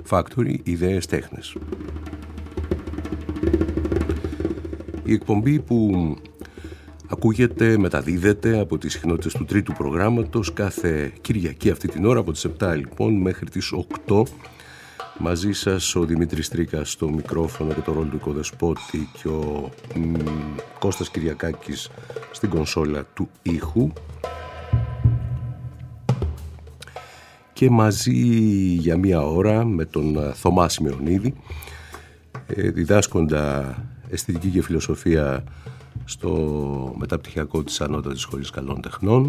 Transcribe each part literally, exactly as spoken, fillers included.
Factory, ιδέες τέχνες. Η εκπομπή που ακούγεται, μεταδίδεται από τις συχνότητες του τρίτου προγράμματος κάθε Κυριακή αυτή την ώρα, από τις επτά λοιπόν μέχρι τις οκτώ. Μαζί σας ο Δημήτρης Τρίκας στο μικρόφωνο και το ρόλο του οικοδεσπότη και ο μ, Κώστας Κυριακάκης στην κονσόλα του ήχου. Και μαζί για μία ώρα με τον Θωμά Σημεωνίδη, διδάσκοντα αισθητική και φιλοσοφία στο μεταπτυχιακό της Ανώτατης Σχολής Καλών Τεχνών,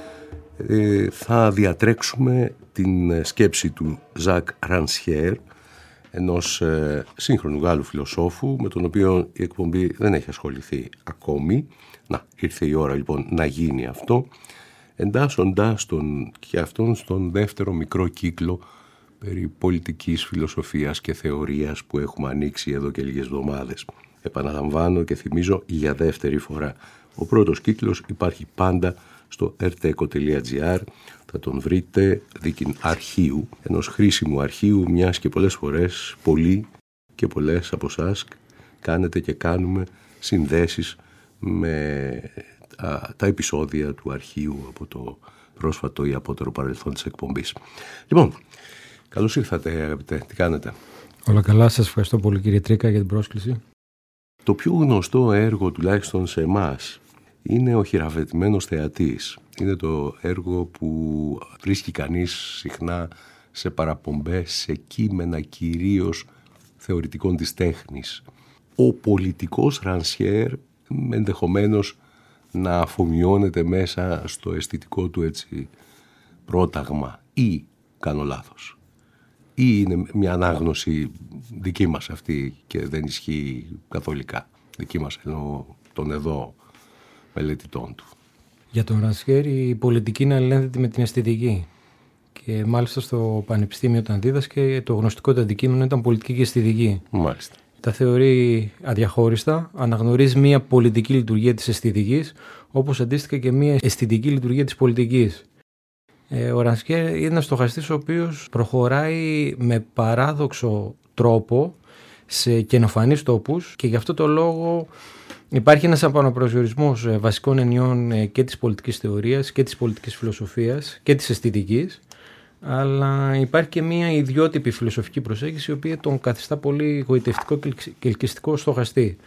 θα διατρέξουμε την σκέψη του Ζακ Ρανσιέρ, ενός σύγχρονου Γάλλου φιλοσόφου με τον οποίο η εκπομπή δεν έχει ασχοληθεί ακόμη. Να, ήρθε η ώρα λοιπόν να γίνει αυτό, εντάσσοντας τον και αυτόν στον δεύτερο μικρό κύκλο περί πολιτικής φιλοσοφίας και θεωρίας που έχουμε ανοίξει εδώ και λίγες εβδομάδες. Επαναλαμβάνω και θυμίζω για δεύτερη φορά. Ο πρώτος κύκλος υπάρχει πάντα στο ερτέκο τελεία τζι άρ. Θα τον βρείτε δίκην αρχείου, ενός χρήσιμου αρχείου, μιας και πολλές φορές πολλοί και πολλές από εσάς κάνετε και κάνουμε συνδέσεις με α, τα επεισόδια του αρχείου από το πρόσφατο ή απότερο παρελθόν της εκπομπής. Λοιπόν, καλώς ήρθατε αγαπητέ, τι κάνετε? Όλα καλά, σας ευχαριστώ πολύ κύριε Τρίκα για την πρόσκληση. Το πιο γνωστό έργο τουλάχιστον σε εμάς είναι ο Χειραφετημένος Θεατής. Είναι το έργο που βρίσκει κανείς συχνά σε παραπομπές, σε κείμενα κυρίως θεωρητικών της τέχνης. Ο πολιτικός Ρανσιέρ ενδεχομένως να αφομοιώνεται μέσα στο αισθητικό του έτσι πρόταγμα, ή κάνω λάθος, ή είναι μια ανάγνωση δική μας αυτή και δεν ισχύει καθολικά, δική μας εννοώ των εδώ μελετητών του? Για τον Ρανσιέρ η πολιτική είναι αλληλένδετη με την αισθητική, και μάλιστα στο πανεπιστήμιο όταν δίδασκε το γνωστικό του αντικείμενο ήταν πολιτική και αισθητική. Μάλιστα. Τα θεωρεί αδιαχώριστα, αναγνωρίζει μια πολιτική λειτουργία της αισθητικής, όπως αντίστοιχα και μια αισθητική λειτουργία της πολιτικής. Ε, ο Ρανσιέρ είναι ένας στοχαστής ο οποίος προχωράει με παράδοξο τρόπο σε καινοφανείς τόπους, και γι' αυτό το λόγο υπάρχει ένας επαναπροσδιορισμός βασικών ενιών και της πολιτικής θεωρίας και της πολιτικής φιλοσοφίας και της αισθητικής, αλλά υπάρχει και μια ιδιότυπη φιλοσοφική προσέγγιση η οποία τον καθιστά πολύ γοητευτικό και ελκυστικό στοχαστή.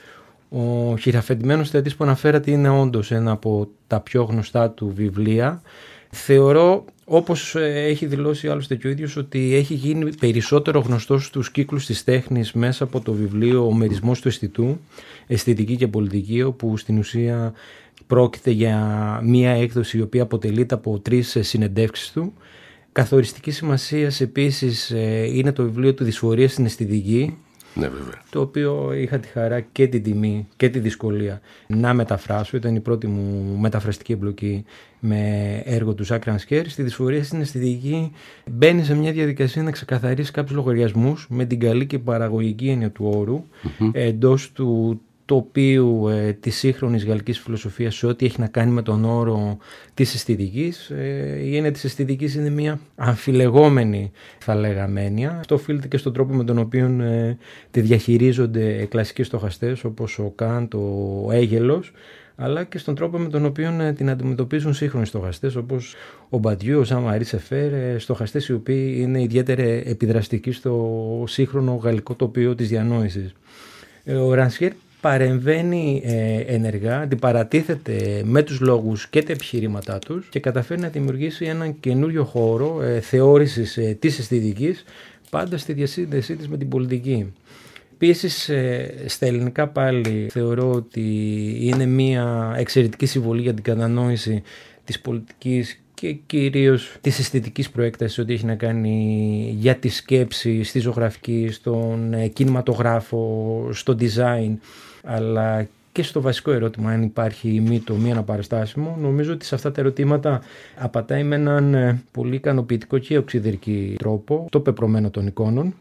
Ο Χειραφετημένος Θεατής που αναφέρατε είναι όντως ένα από τα πιο γνωστά του βιβλία. Θεωρώ, όπως έχει δηλώσει άλλωστε και ο ίδιος, ότι έχει γίνει περισσότερο γνωστός στους κύκλους της τέχνης μέσα από το βιβλίο «Ο μερισμός του αισθητού, αισθητική και πολιτική», όπου στην ουσία πρόκειται για μία έκδοση η οποία αποτελείται από τρεις συνεντεύξεις του. Καθοριστική σημασία επίσης είναι το βιβλίο του «Δυσφορία στην αισθητική», ναι, βέβαια, το οποίο είχα τη χαρά και την τιμή και τη δυσκολία να μεταφράσω. Ήταν η πρώτη μου μεταφραστική εμπλοκή με έργο του Ζακ Ρανσιέρ. Στη Δυσφορία στην αισθητική μπαίνει σε μια διαδικασία να ξεκαθαρίσει κάποιους λογαριασμούς με την καλή και παραγωγική έννοια του όρου, mm-hmm. εντός του τοπίου ε, της σύγχρονης γαλλικής φιλοσοφίας σε ό,τι έχει να κάνει με τον όρο της αισθητικής. Ε, η έννοια της αισθητικής είναι μια αμφιλεγόμενη, θα λέγαμε, έννοια. Αυτό οφείλεται και στον τρόπο με τον οποίο ε, τη διαχειρίζονται κλασικοί στοχαστές όπως ο Καντ, ο Έγελος, αλλά και στον τρόπο με τον οποίο ε, την αντιμετωπίζουν σύγχρονοι στοχαστές όπως ο Μπαντιού, ο Ζαν Μαρί Σεφέρ, ε, στοχαστές οι οποίοι είναι ιδιαίτερα επιδραστικοί στο σύγχρονο γαλλικό τοπίο της διανόησης. Ε, ο Ρανσιέρ παρεμβαίνει ε, ενεργά, αντιπαρατίθεται με τους λόγους και τα επιχειρήματά τους και καταφέρει να δημιουργήσει έναν καινούριο χώρο ε, θεώρησης ε, της αισθητικής, πάντα στη διασύνδεσή της με την πολιτική. Επίσης, ε, στα ελληνικά πάλι θεωρώ ότι είναι μια εξαιρετική συμβολή για την κατανόηση της πολιτικής και κυρίως της αισθητικής προέκτασης, ότι έχει να κάνει για τη σκέψη στη ζωγραφική, στον κινηματογράφο, στο design, αλλά και στο βασικό ερώτημα αν υπάρχει μύτο μη αναπαραστάσιμο. Νομίζω ότι σε αυτά τα ερωτήματα απαντάει με έναν πολύ ικανοποιητικό και οξυδερκή τρόπο το πεπρωμένο των εικόνων,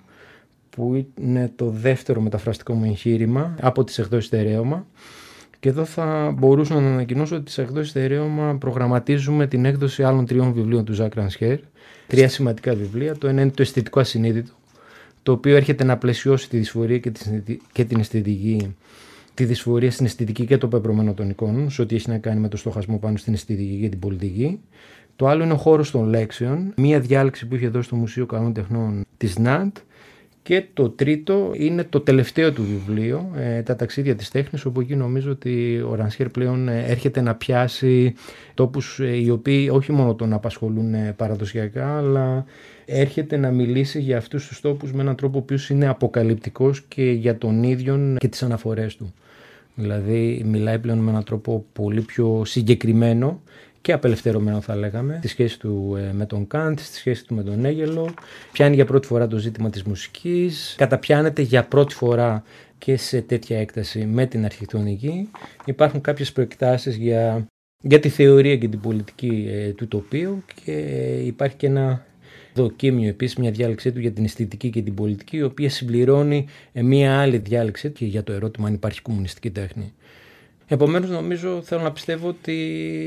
που είναι το δεύτερο μεταφραστικό μου εγχείρημα από τις εκδόσεις Στερέωμα. Και εδώ θα μπορούσα να ανακοινώσω ότι τις εκδόσεις Στερέωμα προγραμματίζουμε την έκδοση άλλων τριών βιβλίων του Ζακ Ρανσιέρ. Τρία σημαντικά βιβλία. Το ένα είναι το αισθητικό ασυνείδητο, το οποίο έρχεται να πλαισιώσει τη δυσφορία και την αισθητική, τη δυσφορία στην αισθητική και το πεπρωμένο των εικόνων, σε ό,τι έχει να κάνει με το στοχασμό πάνω στην αισθητική και την πολιτική. Το άλλο είναι ο χώρος των λέξεων, μία διάλεξη που είχε δώσει στο Μουσείο Καλών Τεχνών της ΝΑΤ. Και το τρίτο είναι το τελευταίο του βιβλίο, ε, τα ταξίδια της τέχνης, όπου εκεί νομίζω ότι ο Ρανσιέρ πλέον ε, έρχεται να πιάσει τόπους ε, οι οποίοι όχι μόνο τον απασχολούν ε, παραδοσιακά, αλλά έρχεται να μιλήσει για αυτούς τους τόπους με έναν τρόπο που είναι αποκαλυπτικός και για τον ίδιο και τις αναφορές του. Δηλαδή μιλάει πλέον με έναν τρόπο πολύ πιο συγκεκριμένο και απελευθερωμένο, θα λέγαμε, τη σχέση του ε, με τον Καντ, τη σχέση του με τον Έγελο. Πιάνει για πρώτη φορά το ζήτημα της μουσικής, καταπιάνεται για πρώτη φορά και σε τέτοια έκταση με την αρχιτεκτονική. Υπάρχουν κάποιες προεκτάσεις για, για τη θεωρία και την πολιτική ε, του τοπίου και ε, υπάρχει και ένα δοκίμιο επίσης, μια διάλεξή του για την αισθητική και την πολιτική, η οποία συμπληρώνει ε, μια άλλη διάλεξή του για το ερώτημα αν υπάρχει κομμουνιστική τέχνη. Επομένως, νομίζω, θέλω να πιστεύω ότι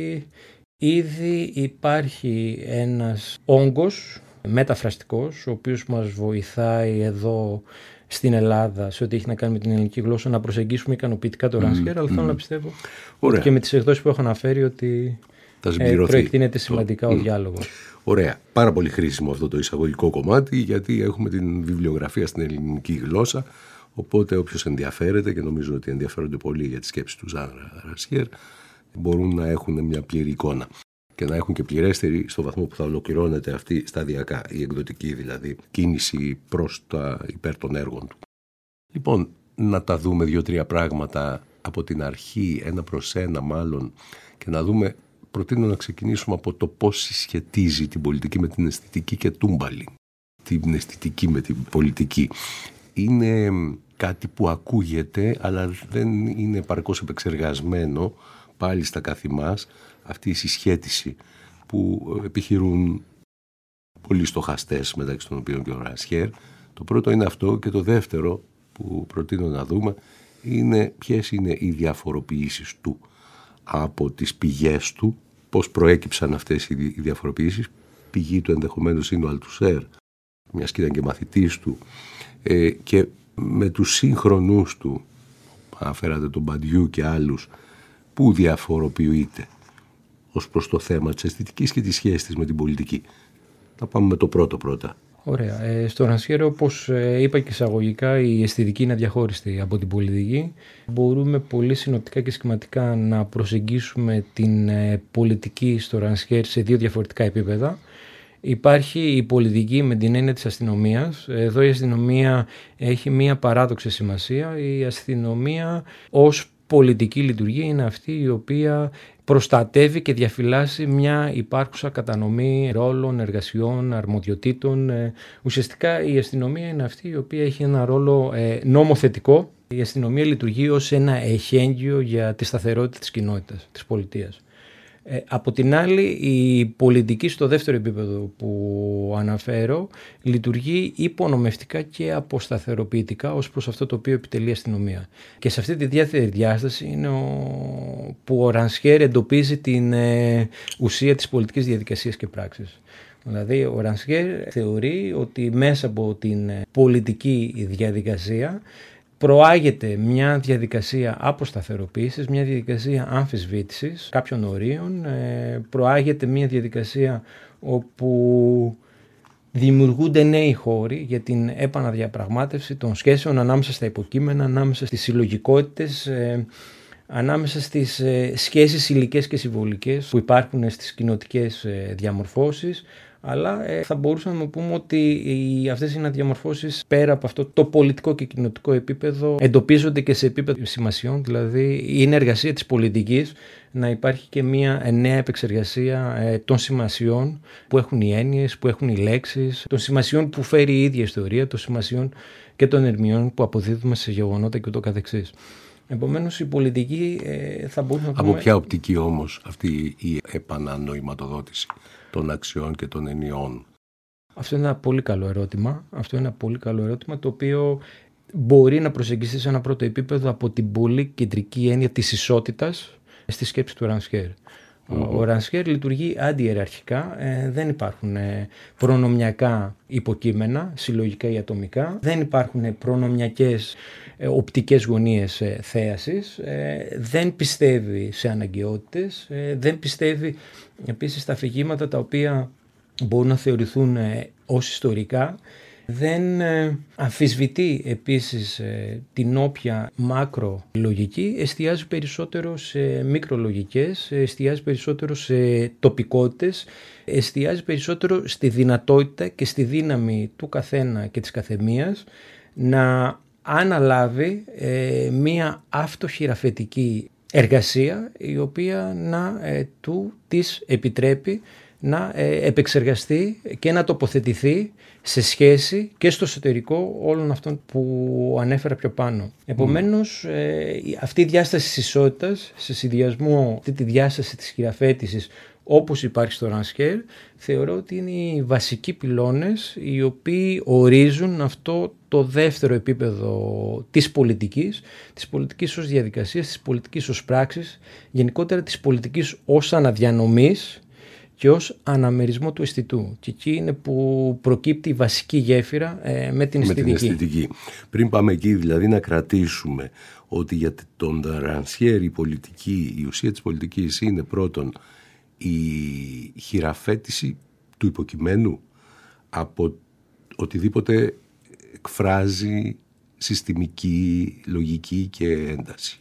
ήδη υπάρχει ένας όγκος μεταφραστικός, ο οποίος μας βοηθάει εδώ στην Ελλάδα σε ό,τι έχει να κάνει με την ελληνική γλώσσα να προσεγγίσουμε ικανοποιητικά το Ρανσιέρ, mm, αλλά mm. θέλω να πιστεύω ότι και με τις εκδόσεις που έχω αναφέρει ότι ε, προεκτείνεται σημαντικά το... ο mm. διάλογος. Ωραία. Πάρα πολύ χρήσιμο αυτό το εισαγωγικό κομμάτι, γιατί έχουμε την βιβλιογραφία στην ελληνική γλώσσα, οπότε όποιος ενδιαφέρεται, και νομίζω ότι ενδιαφέρονται πολύ για τις σκέψεις του Ζαν Ρανσιέρ, μπορούν να έχουν μια πλήρη εικόνα και να έχουν και πληρέστερη στο βαθμό που θα ολοκληρώνεται αυτή σταδιακά, η εκδοτική δηλαδή κίνηση προς τα υπέρ των έργων του. Λοιπόν, να τα δούμε δύο-τρία πράγματα από την αρχή, ένα προς ένα μάλλον, και να δούμε, προτείνω να ξεκινήσουμε από το πώς συσχετίζει την πολιτική με την αισθητική και τούμπαλη. Την αισθητική με την πολιτική. Είναι κάτι που ακούγεται, αλλά δεν είναι επαρκώς επεξεργασμένο πάλι στα καθημάς, αυτή η συσχέτιση που επιχειρούν πολλοί στοχαστές, μεταξύ των οποίων και ο Ρανσιέρ. Το πρώτο είναι αυτό, και το δεύτερο που προτείνω να δούμε είναι ποιες είναι οι διαφοροποιήσεις του από τις πηγές του, πώς προέκυψαν αυτές οι διαφοροποιήσεις. Πηγή του ενδεχομένως είναι ο Αλτουσέρ, μιας και ήταν και μαθητής του, ε, και με τους σύγχρονούς του, αναφέρατε τον Μπαντιού και άλλους, που διαφοροποιείται ως προς το θέμα της αισθητικής και της σχέσης της με την πολιτική. Θα πάμε με το πρώτο πρώτα. Ωραία. Ε, στο Ρανσιέρ, όπως ε, είπα και εισαγωγικά, η αισθητική είναι αδιαχώριστη από την πολιτική. Μπορούμε πολύ συνοπτικά και σχηματικά να προσεγγίσουμε την ε, πολιτική στο Ρανσιέρ σε δύο διαφορετικά επίπεδα. Υπάρχει η πολιτική με την έννοια της αστυνομίας. Εδώ η αστυνομία έχει μία παράδοξη σημασία. Η αστυνομία ως πολιτική λειτουργία είναι αυτή η οποία προστατεύει και διαφυλάσσει μια υπάρχουσα κατανομή ρόλων, εργασιών, αρμοδιοτήτων. Ουσιαστικά η αστυνομία είναι αυτή η οποία έχει ένα ρόλο νομοθετικό. Η αστυνομία λειτουργεί ως ένα εχέγγυο για τη σταθερότητα της κοινότητας, της πολιτείας. Ε, από την άλλη, η πολιτική στο δεύτερο επίπεδο που αναφέρω λειτουργεί υπονομευτικά και αποσταθεροποιητικά ως προς αυτό το οποίο επιτελεί η αστυνομία. Και σε αυτή τη δεύτερη διάσταση είναι ο... που ο Ρανσιέρ εντοπίζει την ε, ουσία της πολιτικής διαδικασίας και πράξης. Δηλαδή, ο Ρανσιέρ θεωρεί ότι μέσα από την πολιτική διαδικασία προάγεται μια διαδικασία αποσταθεροποίησης, μια διαδικασία αμφισβήτησης κάποιων ορίων, προάγεται μια διαδικασία όπου δημιουργούνται νέοι χώροι για την επαναδιαπραγμάτευση των σχέσεων ανάμεσα στα υποκείμενα, ανάμεσα στις συλλογικότητες, ανάμεσα στις σχέσεις υλικές και συμβολικές που υπάρχουν στις κοινοτικές διαμορφώσεις. Αλλά ε, θα μπορούσαμε να πούμε ότι οι, αυτές οι αναδιαμορφώσεις πέρα από αυτό το πολιτικό και κοινοτικό επίπεδο εντοπίζονται και σε επίπεδο σημασιών, δηλαδή είναι εργασία της πολιτικής να υπάρχει και μια νέα επεξεργασία ε, των σημασιών που έχουν οι έννοιες, που έχουν οι λέξεις, των σημασιών που φέρει η ίδια ιστορία, των σημασιών και των ερμηνεών που αποδίδουμε σε γεγονότα και ούτω καθεξής. Επομένως η πολιτική ε, θα μπορούμε να πούμε... Από ποια οπτική όμως αυτή η επανανοηματοδότηση των αξιών και των ενιών? Αυτό είναι ένα πολύ καλό ερώτημα. Αυτό είναι ένα πολύ καλό ερώτημα το οποίο μπορεί να προσεγγιστεί σε ένα πρώτο επίπεδο από την πολύ κεντρική έννοια της ισότητας στη σκέψη του Ρανσιέρ. Mm-hmm. Ο Ρανσιέρ λειτουργεί αντιεραρχικά, ε, δεν υπάρχουν ε, προνομιακά υποκείμενα, συλλογικά ή ατομικά, δεν υπάρχουν προνομιακές ε, οπτικές γωνίες ε, θέασης, ε, δεν πιστεύει σε αναγκαιότητες, ε, δεν πιστεύει επίσης στα αφηγήματα τα οποία μπορούν να θεωρηθούν ε, ως ιστορικά. Δεν ε, αμφισβητεί επίσης ε, την όποια μακρολογική, εστιάζει περισσότερο σε μικρολογικές, εστιάζει περισσότερο σε τοπικότητες, εστιάζει περισσότερο στη δυνατότητα και στη δύναμη του καθένα και της καθεμίας να αναλάβει ε, μία αυτοχειραφετική εργασία η οποία να ε, του της επιτρέπει να επεξεργαστεί και να τοποθετηθεί σε σχέση και στο εσωτερικό όλων αυτών που ανέφερα πιο πάνω. Επομένως, mm. αυτή η διάσταση της ισότητας, σε συνδυασμό αυτή τη διάσταση της χειραφέτησης όπως υπάρχει στο Ρανσιέρ, θεωρώ ότι είναι οι βασικοί πυλώνες οι οποίοι ορίζουν αυτό το δεύτερο επίπεδο της πολιτικής, της πολιτικής ως διαδικασίας, της πολιτικής ως πράξης, γενικότερα της πολιτικής ως αναδιανομής και ως αναμερισμό του αισθητού. Και εκεί είναι που προκύπτει η βασική γέφυρα ε, με την αισθητική. Με την αισθητική. Πριν πάμε εκεί, δηλαδή να κρατήσουμε ότι για τον Ρανσιέρ η πολιτική, η ουσία της πολιτικής είναι πρώτον η χειραφέτηση του υποκειμένου από οτιδήποτε εκφράζει συστημική, λογική και ένταση.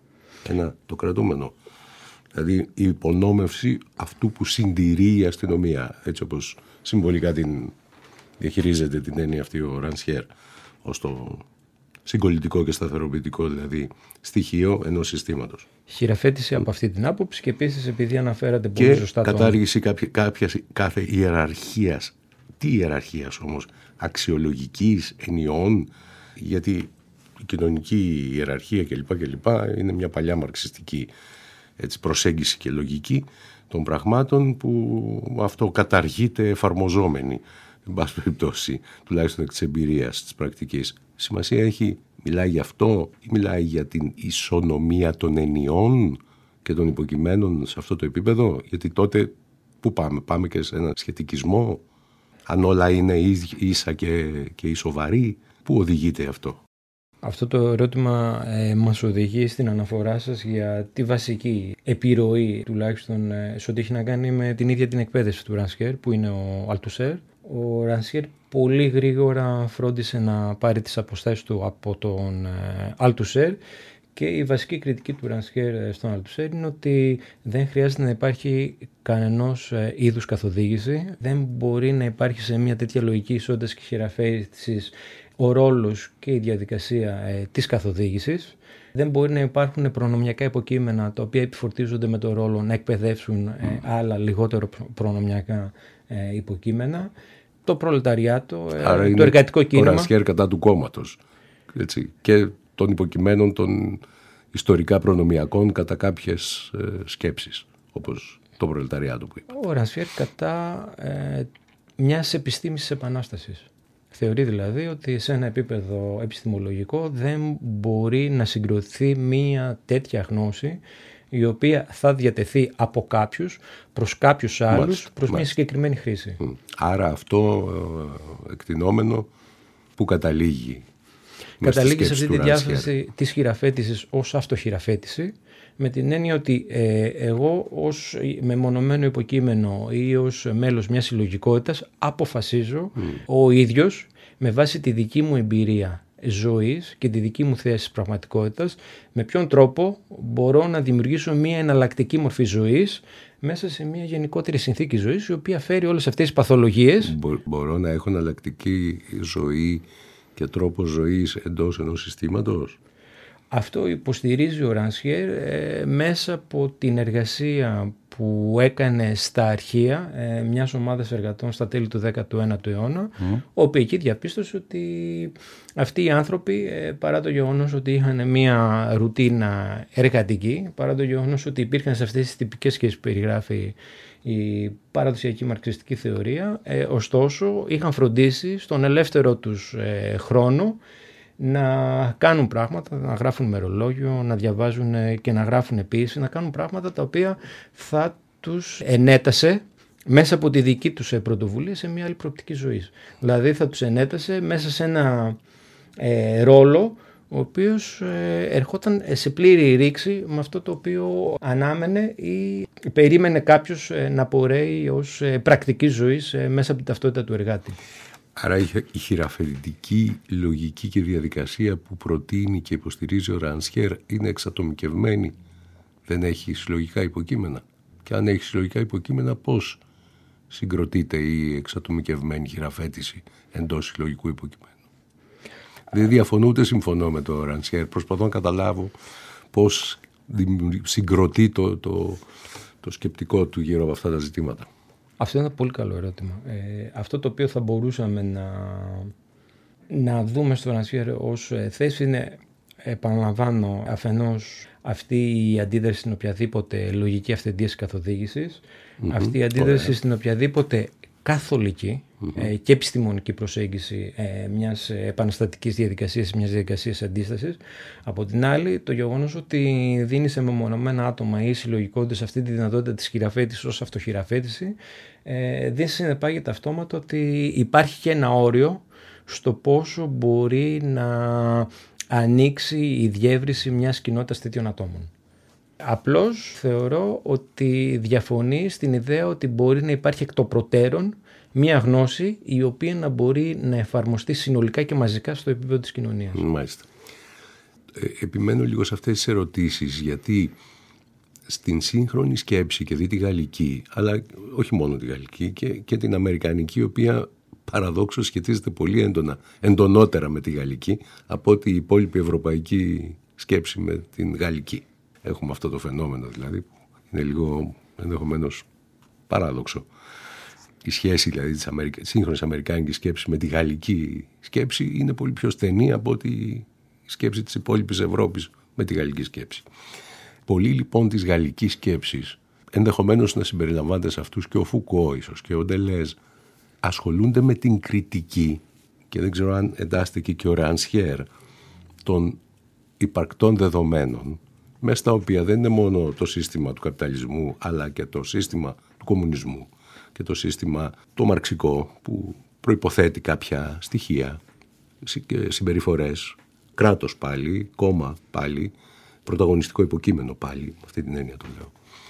Ένα το κρατούμενο. Δηλαδή η υπονόμευση αυτού που συντηρεί η αστυνομία, έτσι όπως συμβολικά την διαχειρίζεται την έννοια αυτή ο Ρανσιέρ, ως το συγκολητικό και σταθεροποιητικό δηλαδή στοιχείο ενός συστήματος. Χειραφέτηση από αυτή την άποψη και επίσης επειδή αναφέρατε πολύ και σωστά και κατάργηση το... κάποια, κάποια, κάθε ιεραρχίας. Τι ιεραρχίας όμως? Αξιολογικής, ενιών, γιατί η κοινωνική ιεραρχία κλπ. κλπ. Είναι μια παλιά μαρξιστική έτσι, προσέγγιση και λογική των πραγμάτων που αυτό καταργείται εφαρμοζόμενη, εν πάση περιπτώσει, τουλάχιστον εκ της εμπειρίας της πρακτικής. Σημασία έχει, μιλάει για αυτό ή μιλάει για την ισονομία των ενιών και των υποκειμένων σε αυτό το επίπεδο? Γιατί τότε πού πάμε? Πάμε και σε ένα σχετικισμό, αν όλα είναι ίσα και, και ισοβαρή. Πού οδηγείται αυτό? Αυτό το ερώτημα ε, μας οδηγεί στην αναφορά σας για τη βασική επιρροή, τουλάχιστον ε, σε ό,τι έχει να κάνει με την ίδια την εκπαίδευση του Ρανσιέρ, που είναι ο Αλτουσέρ. Ο Ρανσιέρ πολύ γρήγορα φρόντισε να πάρει τις αποστάσεις του από τον ε, Αλτουσέρ και η βασική κριτική του Ρανσιέρ στον Αλτουσέρ είναι ότι δεν χρειάζεται να υπάρχει κανενός ε, είδους καθοδήγηση, δεν μπορεί να υπάρχει σε μια τέτοια λογική ισότητας και χειραφέτησης ο ρόλος και η διαδικασία ε, της καθοδήγησης. Δεν μπορεί να υπάρχουν προνομιακά υποκείμενα τα οποία επιφορτίζονται με το ρόλο να εκπαιδεύσουν ε, άλλα λιγότερο προνομιακά ε, υποκείμενα. Το προλεταριάτο, ε, το εργατικό κίνημα. Ο Ρανσιέρ κατά του κόμματος, έτσι, και των υποκειμένων των ιστορικά προνομιακών κατά κάποιες ε, σκέψεις, όπως το προλεταριάτο που είπε. Ο Ρανσιέρ κατά ε, μιας επιστήμης της επανάστασης. Θεωρεί δηλαδή ότι σε ένα επίπεδο επιστημολογικό δεν μπορεί να συγκροτηθεί μία τέτοια γνώση η οποία θα διατεθεί από κάποιους προς κάποιους άλλους, μάλιστα, προς μάλιστα. μια συγκεκριμένη χρήση. Άρα αυτό ε, εκτινόμενο που καταλήγει? Καταλήγει σε αυτή τη διάσταση της χειραφέτησης ως αυτοχειραφέτηση, με την έννοια ότι ε, εγώ ως μεμονωμένο υποκείμενο ή ως μέλος μιας συλλογικότητας αποφασίζω mm. ο ίδιος με βάση τη δική μου εμπειρία ζωής και τη δική μου θέση της πραγματικότητας με ποιον τρόπο μπορώ να δημιουργήσω μια εναλλακτική μορφή ζωής μέσα σε μια γενικότερη συνθήκη ζωής η οποία φέρει όλες αυτές τις παθολογίες. Μπο- μπορώ να έχω εναλλακτική ζωή και τρόπο ζωής εντός ενός συστήματος? Αυτό υποστηρίζει ο Ρανσιέρ ε, μέσα από την εργασία που έκανε στα αρχεία ε, μιας ομάδας εργατών στα τέλη του δέκατου ένατου αιώνα, mm. όπου εκεί διαπίστωσε ότι αυτοί οι άνθρωποι, ε, παρά το γεγονός ότι είχαν μια ρουτίνα εργατική, παρά το γεγονός ότι υπήρχαν σε αυτές τις τυπικές σχέσεις που περιγράφει η παραδοσιακή μαρξιστική θεωρία, ε, ωστόσο είχαν φροντίσει στον ελεύθερο τους ε, χρόνο να κάνουν πράγματα, να γράφουν μερολόγιο, να διαβάζουν και να γράφουν επίσης, να κάνουν πράγματα τα οποία θα τους ενέτασε μέσα από τη δική τους πρωτοβουλία σε μια άλλη προοπτική ζωής. Δηλαδή θα τους ενέτασε μέσα σε ένα ε, ρόλο ο οποίος ε, ερχόταν σε πλήρη ρήξη με αυτό το οποίο ανάμενε ή περίμενε κάποιος ε, να πορεύει ως ε, πρακτική ζωής ε, μέσα από την ταυτότητα του εργάτη. Άρα η χειραφετητική λογική και διαδικασία που προτείνει και υποστηρίζει ο Ρανσιέρ είναι εξατομικευμένη, δεν έχει συλλογικά υποκείμενα. Και αν έχει συλλογικά υποκείμενα, πώς συγκροτείται η εξατομικευμένη χειραφέτηση εντός συλλογικού υποκειμένου? Δεν διαφωνώ ούτε συμφωνώ με τον Ρανσιέρ. Προσπαθώ να καταλάβω πώς συγκροτεί το, το, το σκεπτικό του γύρω από αυτά τα ζητήματα. Αυτό είναι ένα πολύ καλό ερώτημα. Ε, αυτό το οποίο θα μπορούσαμε να, να δούμε στο Ρανσιέρ ως θέση είναι, επαναλαμβάνω, αφενός αυτή η αντίδραση στην οποιαδήποτε λογική αυθεντίας καθοδήγησης, mm-hmm. αυτή η αντίδραση Ωραία. στην οποιαδήποτε καθολική mm-hmm. ε, και επιστημονική προσέγγιση ε, μιας επαναστατικής διαδικασίας, μιας διαδικασίας αντίστασης. Από την άλλη, το γεγονός ότι δίνει σε μεμονωμένα άτομα ή συλλογικότητες αυτή τη δυνατότητα της χειραφέτησης ως αυτοχειραφέτηση, ε, δεν συνεπάγεται αυτόματα ότι υπάρχει και ένα όριο στο πόσο μπορεί να ανοίξει η διεύρυνση μιας κοινότητας τέτοιων ατόμων. Απλώς θεωρώ ότι διαφωνεί στην ιδέα ότι μπορεί να υπάρχει εκ των προτέρων μια γνώση η οποία να μπορεί να εφαρμοστεί συνολικά και μαζικά στο επίπεδο της κοινωνίας. Μάλιστα. Ε, επιμένω λίγο σε αυτές τις ερωτήσεις, γιατί στην σύγχρονη σκέψη και δει τη γαλλική, αλλά όχι μόνο τη γαλλική και, και την αμερικανική, η οποία παραδόξως σχετίζεται πολύ έντονα, εντονότερα με τη γαλλική από ότι η υπόλοιπη ευρωπαϊκή σκέψη με την γαλλική. Έχουμε αυτό το φαινόμενο δηλαδή που είναι λίγο ενδεχομένως παράδοξο. Η σχέση δηλαδή της Αμερικα... σύγχρονης αμερικάνικης σκέψης με τη γαλλική σκέψη είναι πολύ πιο στενή από ότι η σκέψη της υπόλοιπης Ευρώπης με τη γαλλική σκέψη. Πολλοί λοιπόν της γαλλικής σκέψης, ενδεχομένως να συμπεριλαμβάνεται σε αυτούς και ο Φουκώ ίσως και ο Ντελέζ, ασχολούνται με την κριτική, και δεν ξέρω αν εντάστηκε και ο Ρανσιέρ, των υπαρκτών δεδομένων, μέσα στα οποία δεν είναι μόνο το σύστημα του καπιταλισμού, αλλά και το σύστημα του κομμουνισμού και το σύστημα το μαρξικό, που προϋποθέτει κάποια στοιχεία, συμπεριφορές, κράτος πάλι, κόμμα πάλι, πρωταγωνιστικό υποκείμενο πάλι, με αυτή την έννοια το λέω.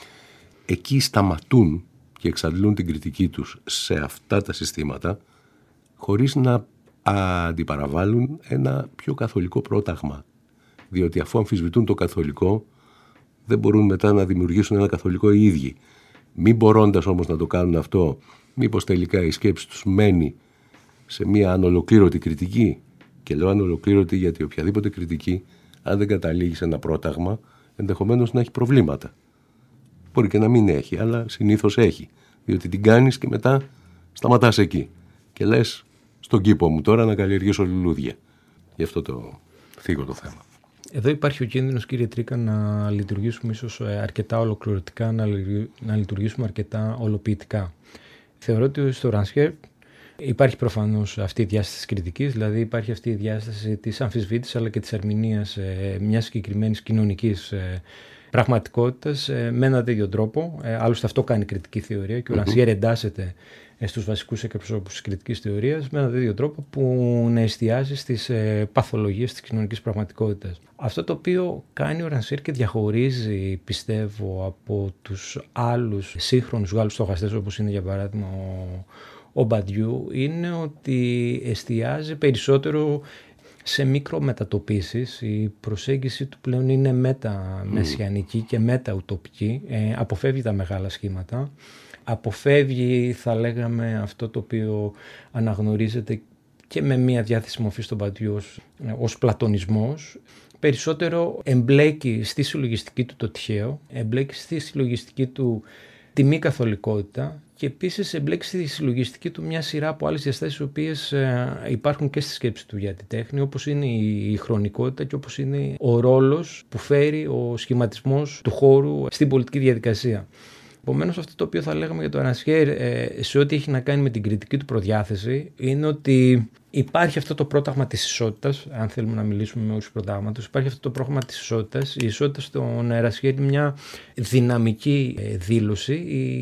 Εκεί σταματούν και εξαντλούν την κριτική τους σε αυτά τα συστήματα, χωρίς να αντιπαραβάλλουν ένα πιο καθολικό πρόταγμα. Διότι αφού αμφισβητούν το καθολικό, δεν μπορούν μετά να δημιουργήσουν ένα καθολικό οι ίδιοι. Μην μπορώντας όμως να το κάνουν αυτό, μήπως τελικά η σκέψη τους μένει σε μια ανολοκλήρωτη κριτική. Και λέω ανολοκλήρωτη γιατί οποιαδήποτε κριτική, αν δεν καταλήγει σε ένα πρόταγμα, ενδεχομένως να έχει προβλήματα. Μπορεί και να μην έχει, αλλά συνήθως έχει. Διότι την κάνεις και μετά σταματάς εκεί. Και λες, στον κήπο μου τώρα να καλλιεργήσω λουλούδια. Γι' αυτό το θίγω το θέμα. Εδώ υπάρχει ο κίνδυνος, κύριε Τρίκα, να λειτουργήσουμε ίσως αρκετά ολοκληρωτικά, να λειτουργήσουμε αρκετά ολοποιητικά. Θεωρώ ότι στο Ρανσιέρ υπάρχει προφανώς αυτή η διάσταση της κριτικής, δηλαδή υπάρχει αυτή η διάσταση της αμφισβήτησης αλλά και της ερμηνείας μιας συγκεκριμένης κοινωνικής πραγματικότητας με έναν τέτοιο τρόπο. Άλλωστε αυτό κάνει η κριτική θεωρία και ο mm-hmm. Ρανσιέρ εντάσσεται στους βασικούς εκπροσώπους της κριτικής θεωρίας με έναν τέτοιο τρόπο που να εστιάζει στις παθολογίες της κοινωνικής πραγματικότητας. Αυτό το οποίο κάνει ο Ρανσιέρ και διαχωρίζει, πιστεύω, από τους άλλους σύγχρονους Γάλλους στοχαστές, όπως είναι για παράδειγμα ο, ο Μπαντιού, είναι ότι εστιάζει περισσότερο σε μικρομετατοπίσεις. Η προσέγγιση του πλέον είναι μετα-μεσιανική και μετα-ουτοπική, ε, αποφεύγει τα μεγάλα σχήματα, αποφεύγει, θα λέγαμε, αυτό το οποίο αναγνωρίζεται και με μια διάθεση μορφή στον Μπαντιού ως, ως πλατωνισμός. Περισσότερο εμπλέκει στη συλλογιστική του το τυχαίο, εμπλέκει στη συλλογιστική του τη μη καθολικότητα και επίσης εμπλέκει στη συλλογιστική του μια σειρά από άλλες διαστάσεις οι οποίες υπάρχουν και στη σκέψη του για τη τέχνη, όπως είναι η χρονικότητα και όπως είναι ο ρόλος που φέρει ο σχηματισμός του χώρου στην πολιτική διαδικασία. Επομένως, αυτό το οποίο θα λέγαμε για το Ρανσιέρ σε ό,τι έχει να κάνει με την κριτική του προδιάθεση είναι ότι υπάρχει αυτό το πρόταγμα της ισότητας, αν θέλουμε να μιλήσουμε με όρους προτάγματος, υπάρχει αυτό το πρόγραμμα της ισότητας. Η ισότητα στον Ρανσιέρ είναι μια δυναμική δήλωση,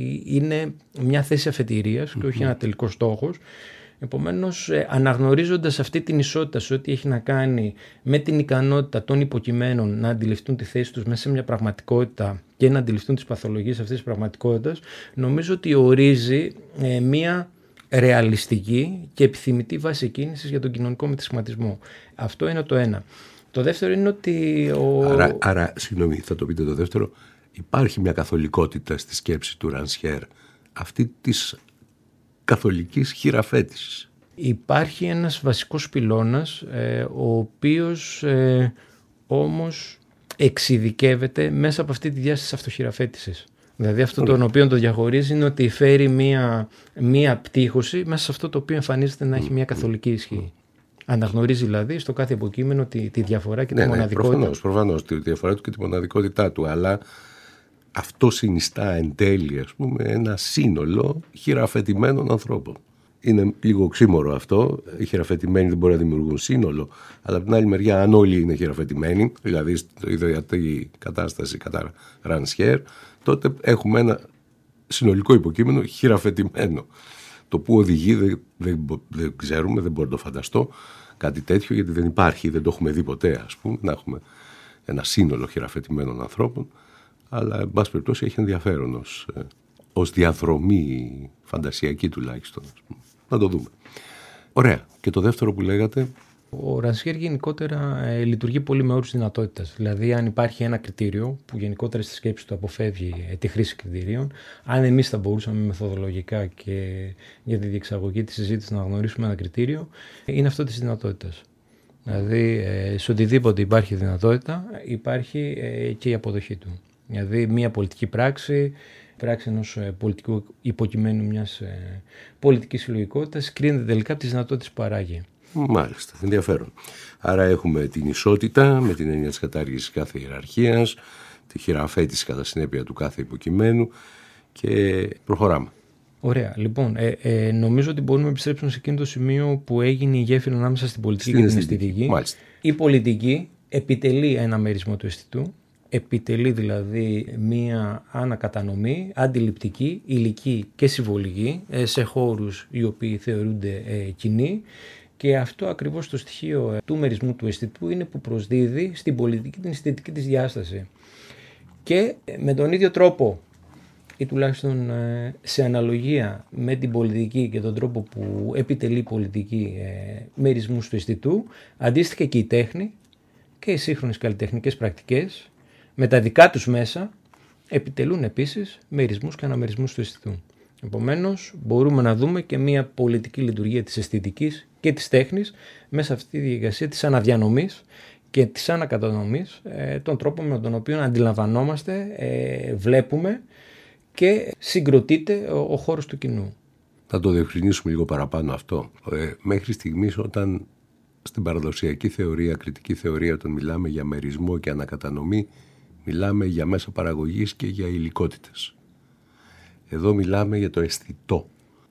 είναι μια θέση αφετηρίας και όχι ένα τελικός στόχος. Επομένως, αναγνωρίζοντας αυτή την ισότητα σε ό,τι έχει να κάνει με την ικανότητα των υποκειμένων να αντιληφθούν τη θέση τους μέσα σε μια πραγματικότητα και να αντιληφθούν τις παθολογίες αυτής της πραγματικότητας, νομίζω ότι ορίζει ε, μια ρεαλιστική και επιθυμητή βάση κίνησης για τον κοινωνικό μετασχηματισμό. Αυτό είναι το ένα. Το δεύτερο είναι ότι... Ο... Άρα, άρα, συγγνώμη, θα το πείτε το δεύτερο, υπάρχει μια καθολικότητα στη σκέψη του Ρανσιέρ, αυτή της καθολικής χειραφέτησης. Υπάρχει ένας βασικός πυλώνας, ε, ο οποίος ε, όμως εξειδικεύεται μέσα από αυτή τη διάσταση αυτοχειραφέτησης. Δηλαδή αυτό τον οποίο το διαχωρίζει είναι ότι φέρει μία, μία πτύχωση μέσα σε αυτό το οποίο εμφανίζεται να έχει μία καθολική ισχύ. Αναγνωρίζει δηλαδή στο κάθε υποκείμενο τη, τη διαφορά και ναι, τη μοναδικότητα. Ναι, προφανώς, προφανώς, τη διαφορά του και τη μοναδικότητά του, αλλά αυτό συνιστά εν τέλει, ας πούμε, ένα σύνολο χειραφετημένων ανθρώπων. Είναι λίγο οξύμορο αυτό. Οι χειραφετημένοι δεν μπορούν να δημιουργούν σύνολο, αλλά από την άλλη μεριά, αν όλοι είναι χειραφετημένοι, δηλαδή στο ιδεατή κατάσταση κατά Ρανσιέρ, τότε έχουμε ένα συνολικό υποκείμενο χειραφετημένο. Το που οδηγεί δεν, δεν, δεν ξέρουμε, δεν μπορώ να το φανταστώ κάτι τέτοιο, γιατί δεν υπάρχει, δεν το έχουμε δει ποτέ, ας πούμε, να έχουμε ένα σύνολο χειραφετημένων ανθρώπων. Αλλά, εν πάση περιπτώσει, έχει ενδιαφέρον ως, ως διαδρομή φαντασιακή τουλάχιστον. Να το δούμε. Ωραία. Και το δεύτερο που λέγατε. Ο Ρανσιέρ γενικότερα ε, λειτουργεί πολύ με όρους δυνατότητας. Δηλαδή, αν υπάρχει ένα κριτήριο που γενικότερα στη σκέψη του αποφεύγει ε, τη χρήση κριτηρίων, αν εμείς θα μπορούσαμε μεθοδολογικά και για τη διεξαγωγή της συζήτησης να γνωρίσουμε ένα κριτήριο, είναι αυτό της δυνατότητας. Δηλαδή, ε, σε οτιδήποτε υπάρχει δυνατότητα, υπάρχει ε, και η αποδοχή του. Δηλαδή, μια πολιτική πράξη, πράξη ενός πολιτικού υποκειμένου μιας ε, πολιτικής συλλογικότητας, κρίνεται τελικά από τις δυνατότητες που παράγει. Μάλιστα, ενδιαφέρον. Άρα έχουμε την ισότητα με την έννοια της κατάργησης κάθε ιεραρχίας, τη χειραφέτηση κατά συνέπεια του κάθε υποκειμένου και προχωράμε. Ωραία. Λοιπόν, ε, ε, νομίζω ότι μπορούμε να επιστρέψουμε σε εκείνο το σημείο που έγινε η γέφυρα ανάμεσα στην πολιτική στην και την αισθητική. Μάλιστα. Η πολιτική επιτελεί ένα μέρισμα του αισθητού, επιτελεί δηλαδή μία ανακατανομή αντιληπτική, υλική και συμβολική σε χώρους οι οποίοι θεωρούνται ε, κοινοί. Και αυτό ακριβώς το στοιχείο του μερισμού του αισθητού είναι που προσδίδει στην πολιτική την αισθητική της διάσταση. Και με τον ίδιο τρόπο, ή τουλάχιστον σε αναλογία με την πολιτική και τον τρόπο που επιτελεί η πολιτική μερισμούς του αισθητού, αντίστοιχα και η τέχνη και οι σύγχρονες καλλιτεχνικές πρακτικές με τα δικά τους μέσα επιτελούν επίσης μερισμούς και αναμερισμούς του αισθητού. Επομένως, μπορούμε να δούμε και μια πολιτική λειτουργία της αισθητικής και της τέχνης μέσα σε αυτή τη διαδικασία της αναδιανομής και της ανακατανομής ε, των τρόπων με τον οποίο αντιλαμβανόμαστε, ε, βλέπουμε και συγκροτείται ο, ο χώρος του κοινού. Θα το διευκρινίσουμε λίγο παραπάνω αυτό. Ε, μέχρι στιγμής, όταν στην παραδοσιακή θεωρία, κριτική θεωρία, όταν μιλάμε για μερισμό και ανακατανομή, μιλάμε για μέσα παραγωγής και για υλικότητες. Εδώ μιλάμε για το αισθητό.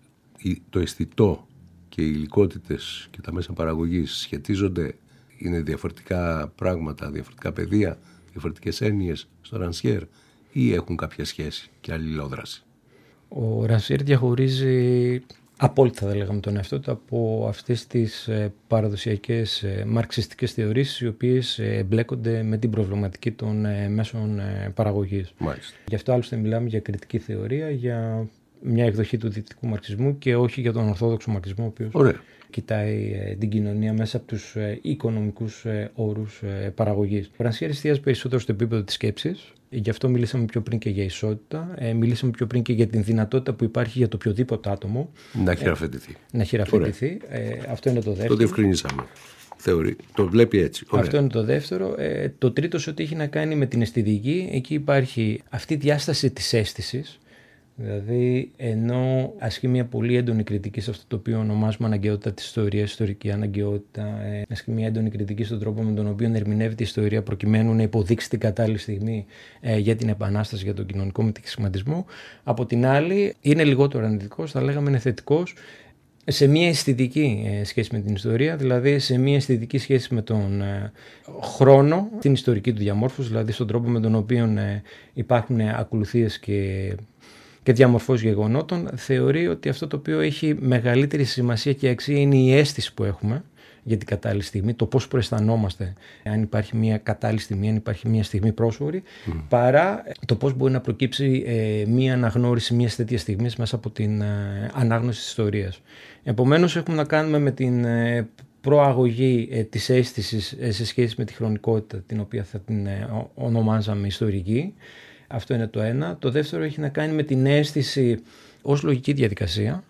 Το αισθητό και οι υλικότητες και τα μέσα παραγωγής σχετίζονται, είναι διαφορετικά πράγματα, διαφορετικά πεδία, διαφορετικές έννοιες στο Ρανσιέρ ή έχουν κάποια σχέση και αλληλόδραση? Ο Ρανσιέρ διαχωρίζει απόλυτα, θα λέγαμε, τον εαυτό του από αυτές τις παραδοσιακές μαρξιστικές θεωρίες οι οποίες εμπλέκονται με την προβληματική των μέσων παραγωγής. Μάλιστα. Γι' αυτό άλλωστε μιλάμε για κριτική θεωρία, για μια εκδοχή του δυτικού μαρξισμού και όχι για τον ορθόδοξο μαρξισμό, ο οποίος Ωραία. κοιτάει την κοινωνία μέσα από τους οικονομικούς όρους παραγωγής. Ο Ρανσιέρ εστιάζει περισσότερο στο επίπεδο της σκέψης. Γι' αυτό μιλήσαμε πιο πριν και για ισότητα, ε, μιλήσαμε πιο πριν και για την δυνατότητα που υπάρχει για το οποιοδήποτε άτομο να χειραφετηθεί. Ε, να χειραφετηθεί. Ε, αυτό είναι το δεύτερο. Το διευκρινίσαμε. Θεωρεί. Το βλέπει έτσι. Ωραία. Αυτό είναι το δεύτερο. Ε, το τρίτο, σε ό,τι έχει να κάνει με την αισθητική, εκεί υπάρχει αυτή η διάσταση της αίσθησης. Δηλαδή, ενώ ασκεί μια πολύ έντονη κριτική σε αυτό το οποίο ονομάζουμε αναγκαιότητα της ιστορίας, ιστορική αναγκαιότητα, ε, ασκεί μια έντονη κριτική στον τρόπο με τον οποίο ερμηνεύεται η ιστορία προκειμένου να υποδείξει την κατάλληλη στιγμή ε, για την επανάσταση, για τον κοινωνικό μετασχηματισμό. Από την άλλη, είναι λιγότερο αρνητικός, θα λέγαμε είναι θετικός, σε μια αισθητική ε, σχέση με την ιστορία, δηλαδή σε μια αισθητική σχέση με τον ε, χρόνο, την ιστορική του διαμόρφωση, δηλαδή στον τρόπο με τον οποίο ε, υπάρχουν ακολουθίες και, και διαμορφώσεις γεγονότων, θεωρεί ότι αυτό το οποίο έχει μεγαλύτερη σημασία και αξία είναι η αίσθηση που έχουμε για την κατάλληλη στιγμή, το πώς προαισθανόμαστε αν υπάρχει μια κατάλληλη στιγμή, αν υπάρχει μια στιγμή πρόσφορη, mm. παρά το πώς μπορεί να προκύψει ε, μια αναγνώριση μιας τέτοιας στιγμής μέσα από την ε, ανάγνωση της ιστορίας. Επομένως, έχουμε να κάνουμε με την ε, προαγωγή ε, της αίσθησης ε, σε σχέση με τη χρονικότητα, την οποία θα την ε, ονομάζαμε ιστορική. Αυτό είναι το ένα. Το δεύτερο έχει να κάνει με την αίσθηση ως λογική διαδικασία.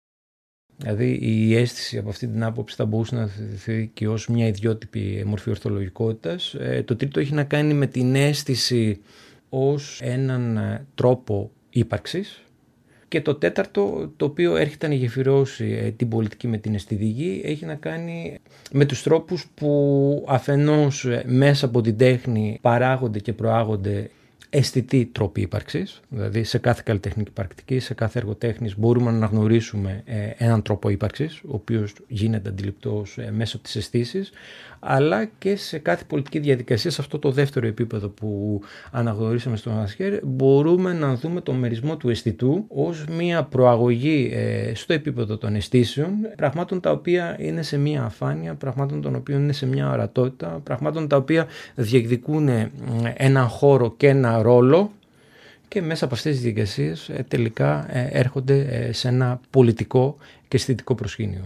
Δηλαδή η αίσθηση από αυτή την άποψη θα μπορούσε να θεωρηθεί και ως μια ιδιότυπη μορφή ορθολογικότητας. Ε, το τρίτο έχει να κάνει με την αίσθηση ως έναν τρόπο ύπαρξης. Και το τέταρτο, το οποίο έρχεται να γεφυρώσει ε, την πολιτική με την αισθητική, έχει να κάνει με τους τρόπους που αφενός ε, μέσα από την τέχνη παράγονται και προάγονται αισθητοί τρόποι ύπαρξης, δηλαδή σε κάθε καλλιτεχνική πρακτική, σε κάθε έργο τέχνης μπορούμε να αναγνωρίσουμε ε, έναν τρόπο ύπαρξης, ο οποίος γίνεται αντιληπτός ε, μέσω της αισθήσης, αλλά και σε κάθε πολιτική διαδικασία, σε αυτό το δεύτερο επίπεδο που αναγνωρίσαμε στον Ρανσιέρ, μπορούμε να δούμε τον μερισμό του αισθητού ως μια προαγωγή ε, στο επίπεδο των αισθήσεων, πραγμάτων τα οποία είναι σε μια αφάνεια, πραγμάτων των οποίων είναι σε μια ορατότητα, πραγμάτων τα οποία διεκδικούν ε, έναν χώρο και ένα ρόλο και μέσα από αυτές τις διαδικασίες ε, τελικά ε, έρχονται ε, σε ένα πολιτικό και αισθητικό προσκήνιο.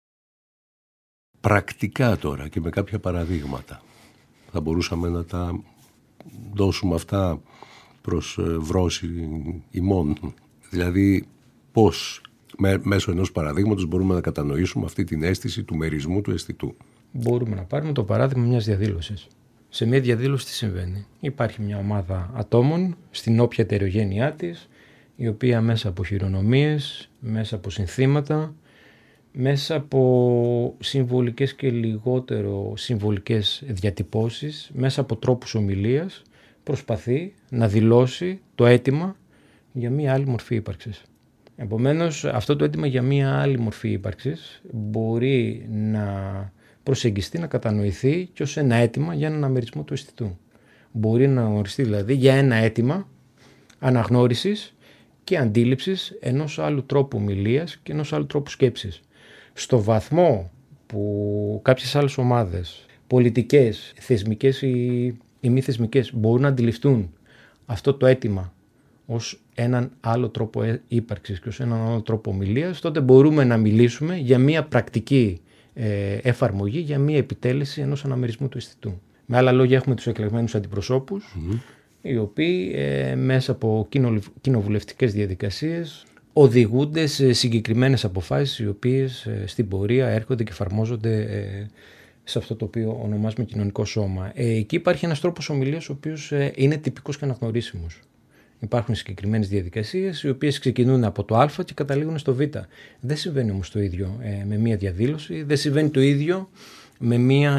Πρακτικά τώρα και με κάποια παραδείγματα θα μπορούσαμε να τα δώσουμε αυτά προς βρώση ημών. Δηλαδή πώς με, μέσω ενός παραδείγματος μπορούμε να κατανοήσουμε αυτή την αίσθηση του μερισμού του αισθητού. Μπορούμε να πάρουμε το παράδειγμα μιας διαδήλωσης. Σε μια διαδήλωση τι συμβαίνει? Υπάρχει μια ομάδα ατόμων στην όποια ετερογένειά της, η οποία μέσα από χειρονομίες, μέσα από συνθήματα, μέσα από συμβολικές και λιγότερο συμβολικές διατυπώσεις, μέσα από τρόπους ομιλίας, προσπαθεί να δηλώσει το αίτημα για μία άλλη μορφή ύπαρξης. Επομένως, αυτό το αίτημα για μία άλλη μορφή ύπαρξης μπορεί να προσεγγιστεί, να κατανοηθεί και ως ένα αίτημα για έναν αμερισμό του αισθητού. Μπορεί να οριστεί δηλαδή για ένα αίτημα αναγνώρισης και αντίληψης ενός άλλου τρόπου ομιλίας και ενός άλλου τρόπου σκέψης. Στο βαθμό που κάποιες άλλες ομάδες, πολιτικές, θεσμικές ή, ή μη θεσμικές, μπορούν να αντιληφθούν αυτό το αίτημα ως έναν άλλο τρόπο ύπαρξης και ως έναν άλλο τρόπο ομιλίας, τότε μπορούμε να μιλήσουμε για μια πρακτική ε, εφαρμογή, για μια επιτέλεση ενός αναμερισμού του αισθητού. Με άλλα λόγια, έχουμε τους εκλεγμένους αντιπροσώπους, mm-hmm. οι οποίοι ε, μέσα από κοινοβουλευτικές διαδικασίες οδηγούνται σε συγκεκριμένες αποφάσεις, οι οποίες ε, στην πορεία έρχονται και εφαρμόζονται ε, σε αυτό το οποίο ονομάζουμε κοινωνικό σώμα. Ε, εκεί υπάρχει ένας τρόπος ομιλίας, ο οποίος ε, είναι τυπικός και αναγνωρίσιμος. Υπάρχουν συγκεκριμένες διαδικασίες, οι οποίες ξεκινούν από το Α και καταλήγουν στο Β. Δεν συμβαίνει όμως το ίδιο ε, με μία διαδήλωση, δεν συμβαίνει το ίδιο με μία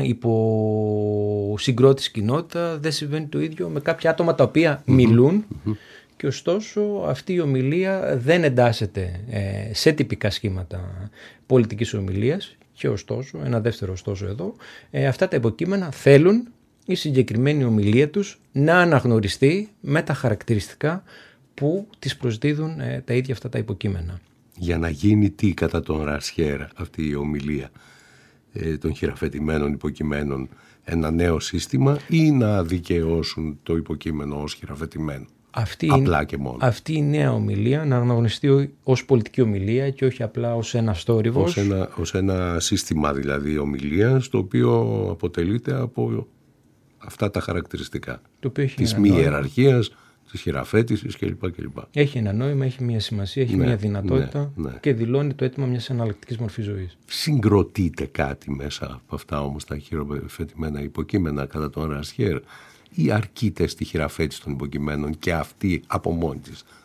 υποσυγκρότηση κοινότητα, δεν συμβαίνει το ίδιο με κάποια άτομα τα οποία mm-hmm. μιλούν mm-hmm. και ωστόσο αυτή η ομιλία δεν εντάσσεται ε, σε τυπικά σχήματα πολιτικής ομιλίας και ωστόσο, ένα δεύτερο ωστόσο εδώ, ε, αυτά τα υποκείμενα θέλουν η συγκεκριμένη ομιλία τους να αναγνωριστεί με τα χαρακτηριστικά που τις προσδίδουν ε, τα ίδια αυτά τα υποκείμενα. Για να γίνει τι κατά τον Ρανσιέρ αυτή η ομιλία ε, των χειραφετημένων υποκειμένων, ένα νέο σύστημα, ή να δικαιώσουν το υποκείμενο ως χειραφετημένο? Αυτή, απλά και μόνο. Αυτή η νέα ομιλία να αναγνωριστεί ως πολιτική ομιλία και όχι απλά ως ένα θόρυβος. Ως ένα, ως ένα σύστημα δηλαδή ομιλίας, το οποίο αποτελείται από αυτά τα χαρακτηριστικά της μη ιεραρχίας, της χειραφέτησης κλπ. κλπ. Έχει ένα νόημα, έχει μια σημασία, έχει ναι, μια δυνατότητα ναι, ναι. και δηλώνει το αίτημα μιας εναλλακτικής μορφής ζωής. Συγκροτείται κάτι μέσα από αυτά όμως τα χειραφετημένα υποκείμενα κατά τον Ρανσιέρ, ή αρκείται στη χειραφέτηση των υποκειμένων και αυτή από μόνη της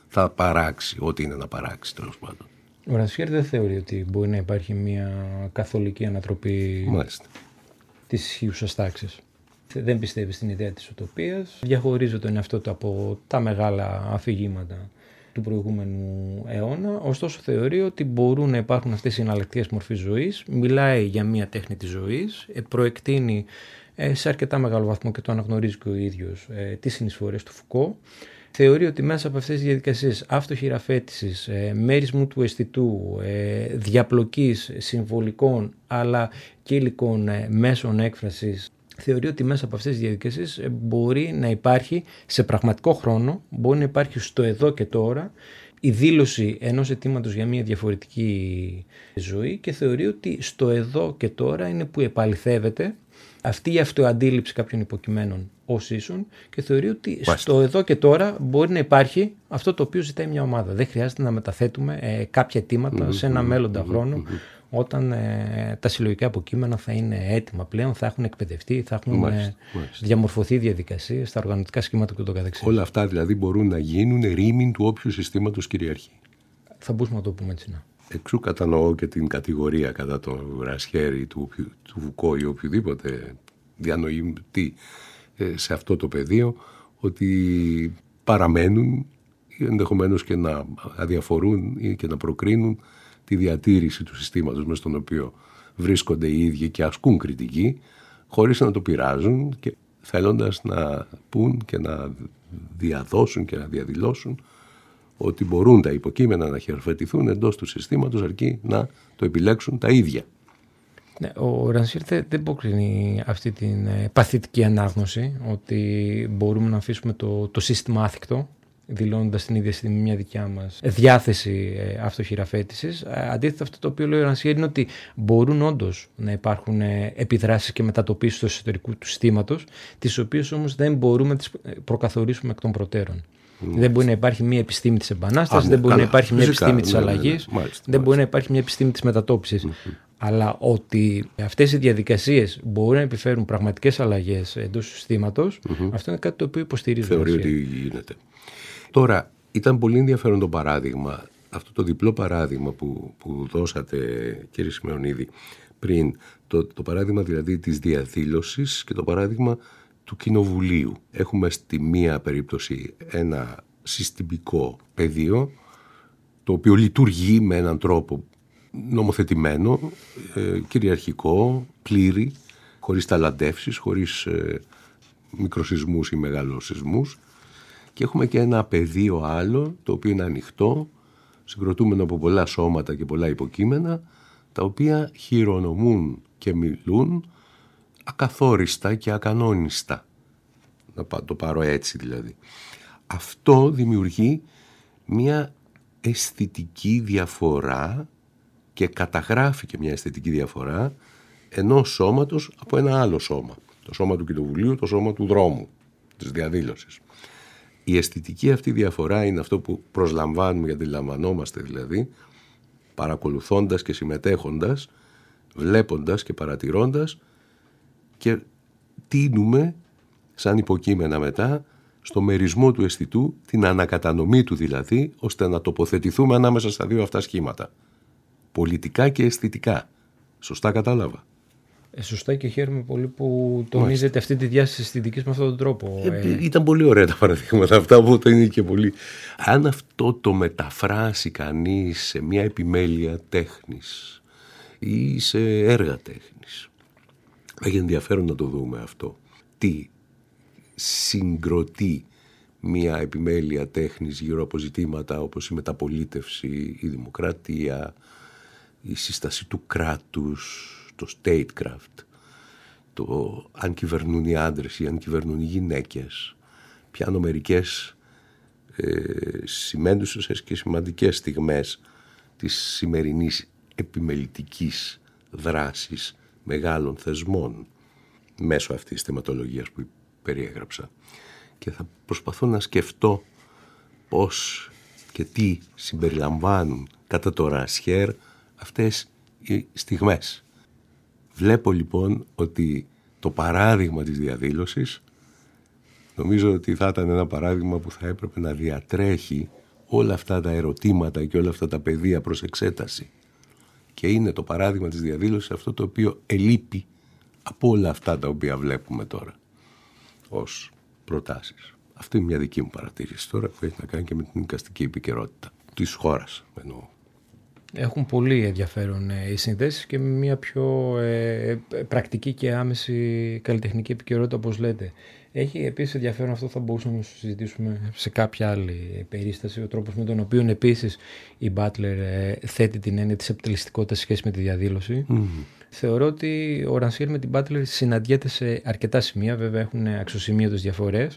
θα παράξει ό,τι είναι να παράξει, τέλος πάντων. Ο Ρανσιέρ δεν θεωρεί ότι μπορεί να υπάρχει μια καθολική ανατροπή Μάλιστα. της ισχύουσας τάξης. Δεν πιστεύει στην ιδέα της ουτοπίας. Διαχωρίζει τον εαυτό του από τα μεγάλα αφηγήματα του προηγούμενου αιώνα. Ωστόσο θεωρεί ότι μπορούν να υπάρχουν αυτές οι εναλλακτικές μορφές ζωής. Μιλάει για μια τέχνη της ζωής. Προεκτείνει σε αρκετά μεγάλο βαθμό, και το αναγνωρίζει και ο ίδιος, τις συνεισφορές του Φουκώ. Θεωρεί ότι μέσα από αυτές τις διαδικασίες αυτοχειραφέτησης, μέρισμου του αισθητού, διαπλοκής συμβολικών αλλά και υλικών μέσων έκφρασης, θεωρεί ότι μέσα από αυτές τις διαδικασίες μπορεί να υπάρχει σε πραγματικό χρόνο, μπορεί να υπάρχει στο εδώ και τώρα η δήλωση ενός αιτήματος για μια διαφορετική ζωή, και θεωρεί ότι στο εδώ και τώρα είναι που επαληθεύεται αυτή η αυτοαντίληψη κάποιων υποκειμένων ως ίσον, και θεωρεί ότι Μάλιστα. στο εδώ και τώρα μπορεί να υπάρχει αυτό το οποίο ζητάει μια ομάδα. Δεν χρειάζεται να μεταθέτουμε ε, κάποια αιτήματα mm-hmm. σε ένα μέλλοντα mm-hmm. χρόνο, mm-hmm. όταν ε, τα συλλογικά αποκείμενα θα είναι έτοιμα πλέον, θα έχουν εκπαιδευτεί, θα έχουν Μάλιστα. Ε, Μάλιστα. διαμορφωθεί διαδικασίες, τα οργανωτικά σχήματα και το καθεξής. Όλα αυτά δηλαδή μπορούν να γίνουν ρήμην του όποιου συστήματος κυριαρχεί. Θα μπορούσαμε να το πούμε έτσι, ναι. Εξού κατανοώ και την κατηγορία κατά τον Ρανσιέρ, του, του Φουκώ ή οποιοδήποτε διανοητή σε αυτό το πεδίο, ότι παραμένουν ενδεχομένως και να αδιαφορούν ή και να προκρίνουν τη διατήρηση του συστήματος μες στον οποίο βρίσκονται οι ίδιοι και ασκούν κριτική, χωρίς να το πειράζουν και θέλοντας να πούν και να διαδώσουν και να διαδηλώσουν ότι μπορούν τα υποκείμενα να χειραφετηθούν εντός του συστήματος, αρκεί να το επιλέξουν τα ίδια. Ναι, ο Ρανσιέρ δεν υποκρίνει αυτή την παθητική ανάγνωση ότι μπορούμε να αφήσουμε το, το σύστημα άθικτο, δηλώνοντας την ίδια στιγμή μια δικιά μας διάθεση αυτοχειραφέτησης. Αντίθετα, αυτό το οποίο λέει ο Ρανσιέρ είναι ότι μπορούν όντως να υπάρχουν επιδράσεις και μετατοπίσεις του εσωτερικού του συστήματος, τις οποίες όμως δεν μπορούμε να τις προκαθορίσουμε εκ των προτέρων. Mm. Δεν μπορεί να υπάρχει μια επιστήμη της επανάστασης, ναι, δεν μπορεί καλά, να υπάρχει μια φυσικά, επιστήμη της ναι, αλλαγής, ναι, ναι, μάλιστα, δεν μάλιστα. μπορεί να υπάρχει μια επιστήμη της μετατόπισης. Mm-hmm. Αλλά ότι αυτές οι διαδικασίες μπορούν να επιφέρουν πραγματικές αλλαγές εντός του συστήματος, mm-hmm. αυτό είναι κάτι το οποίο υποστηρίζει. Θεωρεί ότι γίνεται. Τώρα, ήταν πολύ ενδιαφέρον το παράδειγμα, αυτό το διπλό παράδειγμα που, που δώσατε, κύριε Σημεωνίδη, πριν. Το, το παράδειγμα δηλαδή της διαδήλωσης και το παράδειγμα του κοινοβουλίου. Έχουμε στη μία περίπτωση ένα συστημικό πεδίο, το οποίο λειτουργεί με έναν τρόπο νομοθετημένο, ε, κυριαρχικό, πλήρη, χωρίς ταλαντεύσεις, χωρίς ε, μικροσυσμούς ή μεγαλοσυσμούς. Και έχουμε και ένα πεδίο άλλο, το οποίο είναι ανοιχτό, συγκροτούμενο από πολλά σώματα και πολλά υποκείμενα, τα οποία χειρονομούν και μιλούν ακαθόριστα και ακανόνιστα. Να το πάρω έτσι δηλαδή. Αυτό δημιουργεί μια αισθητική διαφορά και καταγράφει και μια αισθητική διαφορά ενός σώματος από ένα άλλο σώμα. Το σώμα του κοινοβουλίου, το σώμα του δρόμου, της διαδήλωσης. Η αισθητική αυτή διαφορά είναι αυτό που προσλαμβάνουμε και αντιλαμβανόμαστε δηλαδή, παρακολουθώντας και συμμετέχοντας, βλέποντας και παρατηρώντας, και τείνουμε σαν υποκείμενα μετά στο μερισμό του αισθητού, την ανακατανομή του δηλαδή, ώστε να τοποθετηθούμε ανάμεσα στα δύο αυτά σχήματα. Πολιτικά και αισθητικά. Σωστά κατάλαβα? Ε, σωστά, και χαίρομαι πολύ που τονίζετε αυτή τη διάσταση αισθητικής με αυτόν τον τρόπο. Ε, ε, ήταν πολύ ωραία τα παραδείγματα αυτά, οπότε είναι και πολύ... Αν αυτό το μεταφράσει κανείς σε μια επιμέλεια τέχνης ή σε έργα τέχνης, έχει ενδιαφέρον να το δούμε αυτό. Τι συγκροτεί μια επιμέλεια τέχνης γύρω από ζητήματα όπως η μεταπολίτευση, η δημοκρατία, η σύσταση του κράτους, το statecraft, το αν κυβερνούν οι άντρες ή αν κυβερνούν οι γυναίκες. Πιάνω μερικές ε, σημαίνουσες και σημαντικές στιγμές της σημερινής επιμελητικής δράσης μεγάλων θεσμών μέσω αυτής της θεματολογίας που περιέγραψα. Και θα προσπαθώ να σκεφτώ πώς και τι συμπεριλαμβάνουν κατά το Ρανσιέρ αυτές οι στιγμές. Βλέπω λοιπόν ότι το παράδειγμα της διαδήλωσης νομίζω ότι θα ήταν ένα παράδειγμα που θα έπρεπε να διατρέχει όλα αυτά τα ερωτήματα και όλα αυτά τα πεδία προς εξέταση. Και είναι το παράδειγμα της διαδήλωσης αυτό το οποίο ελείπει από όλα αυτά τα οποία βλέπουμε τώρα ως προτάσεις. Αυτή είναι μια δική μου παρατήρηση τώρα που έχει να κάνει και με την εικαστική επικαιρότητα της χώρας, εννοώ. Έχουν πολύ ενδιαφέρον ε, οι συνδέσεις και μια πιο ε, πρακτική και άμεση καλλιτεχνική επικαιρότητα, όπως λέτε. Έχει επίσης ενδιαφέρον, αυτό θα μπορούσαμε να συζητήσουμε σε κάποια άλλη περίσταση, ο τρόπος με τον οποίο επίσης η Butler ε, θέτει την έννοια της επιτελεστικότητας σε σχέση με τη διαδήλωση. Mm. Θεωρώ ότι ο Rancière με την Butler συναντιέται σε αρκετά σημεία, βέβαια έχουν αξιοσημείωτες διαφορές,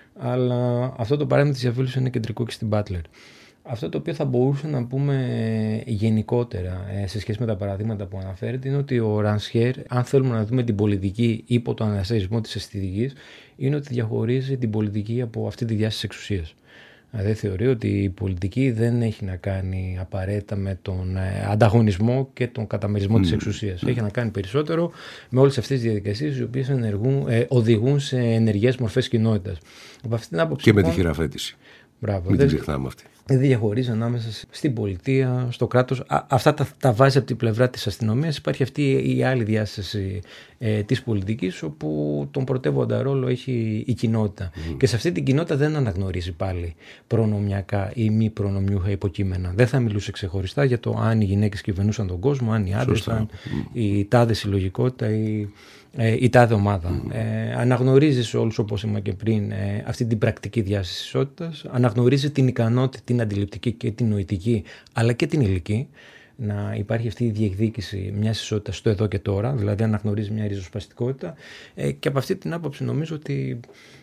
αλλά αυτό το παράδειγμα της διαδήλωσης είναι κεντρικό και στην Butler. Αυτό το οποίο θα μπορούσαμε να πούμε γενικότερα σε σχέση με τα παραδείγματα που αναφέρεται είναι ότι ο Rancière, αν θέλουμε να δούμε την πολιτική υπό τον αναστατισμό της αισθητικής, είναι ότι διαχωρίζει την πολιτική από αυτή τη διάσταση εξουσίας. Δηλαδή θεωρεί ότι η πολιτική δεν έχει να κάνει απαραίτητα με τον ανταγωνισμό και τον καταμερισμό mm. της εξουσίας. Mm. Έχει να κάνει περισσότερο με όλες αυτές τις διαδικασίες οι οποίες ενεργούν, ε, οδηγούν σε ενεργές μορφές κοινότητας. Από αυτή την άποψη, και με τη χειραφέτηση. Μπράβο, μην την ξεχνάμε αυτή. Δεν διαχωρίζει ανάμεσα στην πολιτεία, στο κράτος. Α, αυτά τα, τα βάζει από την πλευρά της αστυνομίας. Υπάρχει αυτή η άλλη διάσταση ε, της πολιτικής, όπου τον πρωτεύοντα ρόλο έχει η κοινότητα. Mm. Και σε αυτή την κοινότητα δεν αναγνωρίζει πάλι προνομιακά ή μη προνομιούχα υποκείμενα. Δεν θα μιλούσε ξεχωριστά για το αν οι γυναίκες κυβερνούσαν τον κόσμο, αν οι άντρες, αν mm. η τάδε συλλογικότητα ή η τάδε ομάδα. Mm. Ε, αναγνωρίζει όλους, όπως είπα και πριν, ε, αυτή την πρακτική διάσταση της ισότητας. Αναγνωρίζει την ικανότητα, την αντιληπτική και την νοητική, αλλά και την υλική, να υπάρχει αυτή η διεκδίκηση μιας ισότητας στο εδώ και τώρα, δηλαδή αναγνωρίζει μια ριζοσπαστικότητα. Ε, και από αυτή την άποψη νομίζω ότι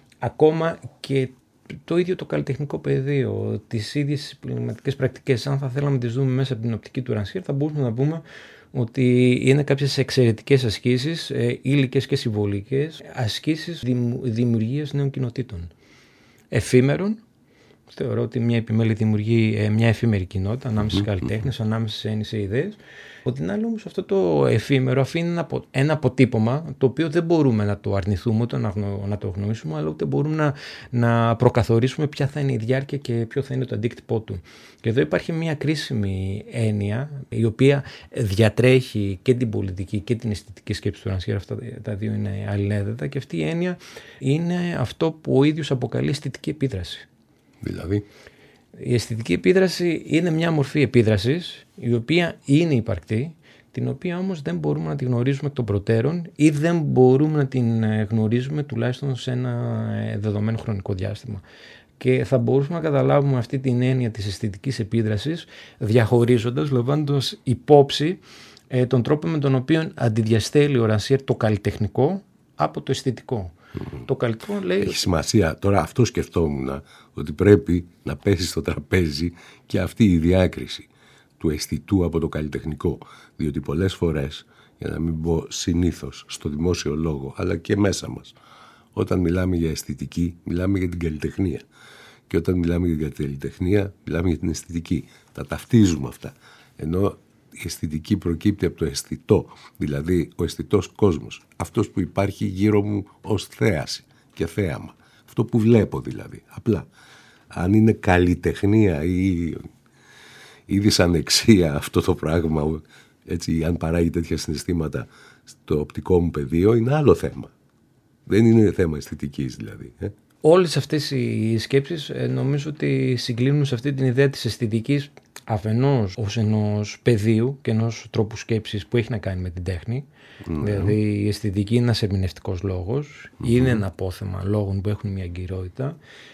ακόμα και το ίδιο το καλλιτεχνικό πεδίο, τις ίδιες πνευματικές πρακτικές, αν θα θέλαμε να τις δούμε μέσα από την οπτική του Rancière, θα μπορούσαμε να πούμε ότι είναι κάποιες εξαιρετικές ασκήσεις, ε, υλικές και συμβολικές, ασκήσεις δημ, δημιουργίας νέων κοινοτήτων. Εφήμερων, θεωρώ ότι μια επιμέλεια δημιουργεί ε, μια εφήμερη κοινότητα ανάμεσα στις καλλιτέχνες, ανάμεσα σε έννοιες και ιδέες. Από την άλλη όμως αυτό το εφήμερο αφήνει ένα, απο, ένα αποτύπωμα το οποίο δεν μπορούμε να το αρνηθούμε, ούτε να, να το γνωρίσουμε, αλλά ούτε μπορούμε να, να προκαθορίσουμε ποια θα είναι η διάρκεια και ποιο θα είναι το αντίκτυπό του. Και εδώ υπάρχει μια κρίσιμη έννοια η οποία διατρέχει και την πολιτική και την αισθητική σκέψη του Rancière. Αυτά τα δύο είναι αλληλένδετα και αυτή η έννοια είναι αυτό που ο ίδιος αποκαλεί αισθητική επίδραση. Δηλαδή, η αισθητική επίδραση είναι μια μορφή επίδρασης η οποία είναι υπαρκτή, την οποία όμως δεν μπορούμε να τη γνωρίζουμε εκ των προτέρων ή δεν μπορούμε να την γνωρίζουμε τουλάχιστον σε ένα δεδομένο χρονικό διάστημα. Και θα μπορούσαμε να καταλάβουμε αυτή την έννοια της αισθητικής επίδρασης διαχωρίζοντας, λαμβάνοντας υπόψη ε, τον τρόπο με τον οποίο αντιδιαστέλει ο Rancière το καλλιτεχνικό από το αισθητικό. Mm-hmm. Το καλλιτεχνικό λέει... Έχει σημασία. Τώρα αυτό σκεφτόμουν, ότι πρέπει να πέσει στο τραπέζι και αυτή η διάκριση του αισθητού από το καλλιτεχνικό. Διότι πολλές φορές, για να μην πω συνήθως στο δημόσιο λόγο, αλλά και μέσα μας, όταν μιλάμε για αισθητική, μιλάμε για την καλλιτεχνία. Και όταν μιλάμε για την καλλιτεχνία, μιλάμε για την αισθητική. Τα ταυτίζουμε αυτά. Ενώ η αισθητική προκύπτει από το αισθητό, δηλαδή ο αισθητός κόσμος. Αυτός που υπάρχει γύρω μου ως θέαση και θέαμα. Αυτό που βλέπω δηλαδή. Απλά. Αν είναι καλλιτεχνία ή, ή δυσανεξία αυτό το πράγμα, έτσι, αν παράγει τέτοια συναισθήματα στο οπτικό μου πεδίο, είναι άλλο θέμα. Δεν είναι θέμα αισθητικής δηλαδή. Ε? Όλες αυτές οι σκέψεις νομίζω ότι συγκλίνουν σε αυτή την ιδέα της αισθητικής, αφενός ως ενός πεδίου και ενός τρόπου σκέψης που έχει να κάνει με την τέχνη. Mm-hmm. Δηλαδή η αισθητική είναι ένας ερμηνευτικός λόγος, mm-hmm. είναι ένα απόθεμα λόγων που έχουν μια εγκυρότητα,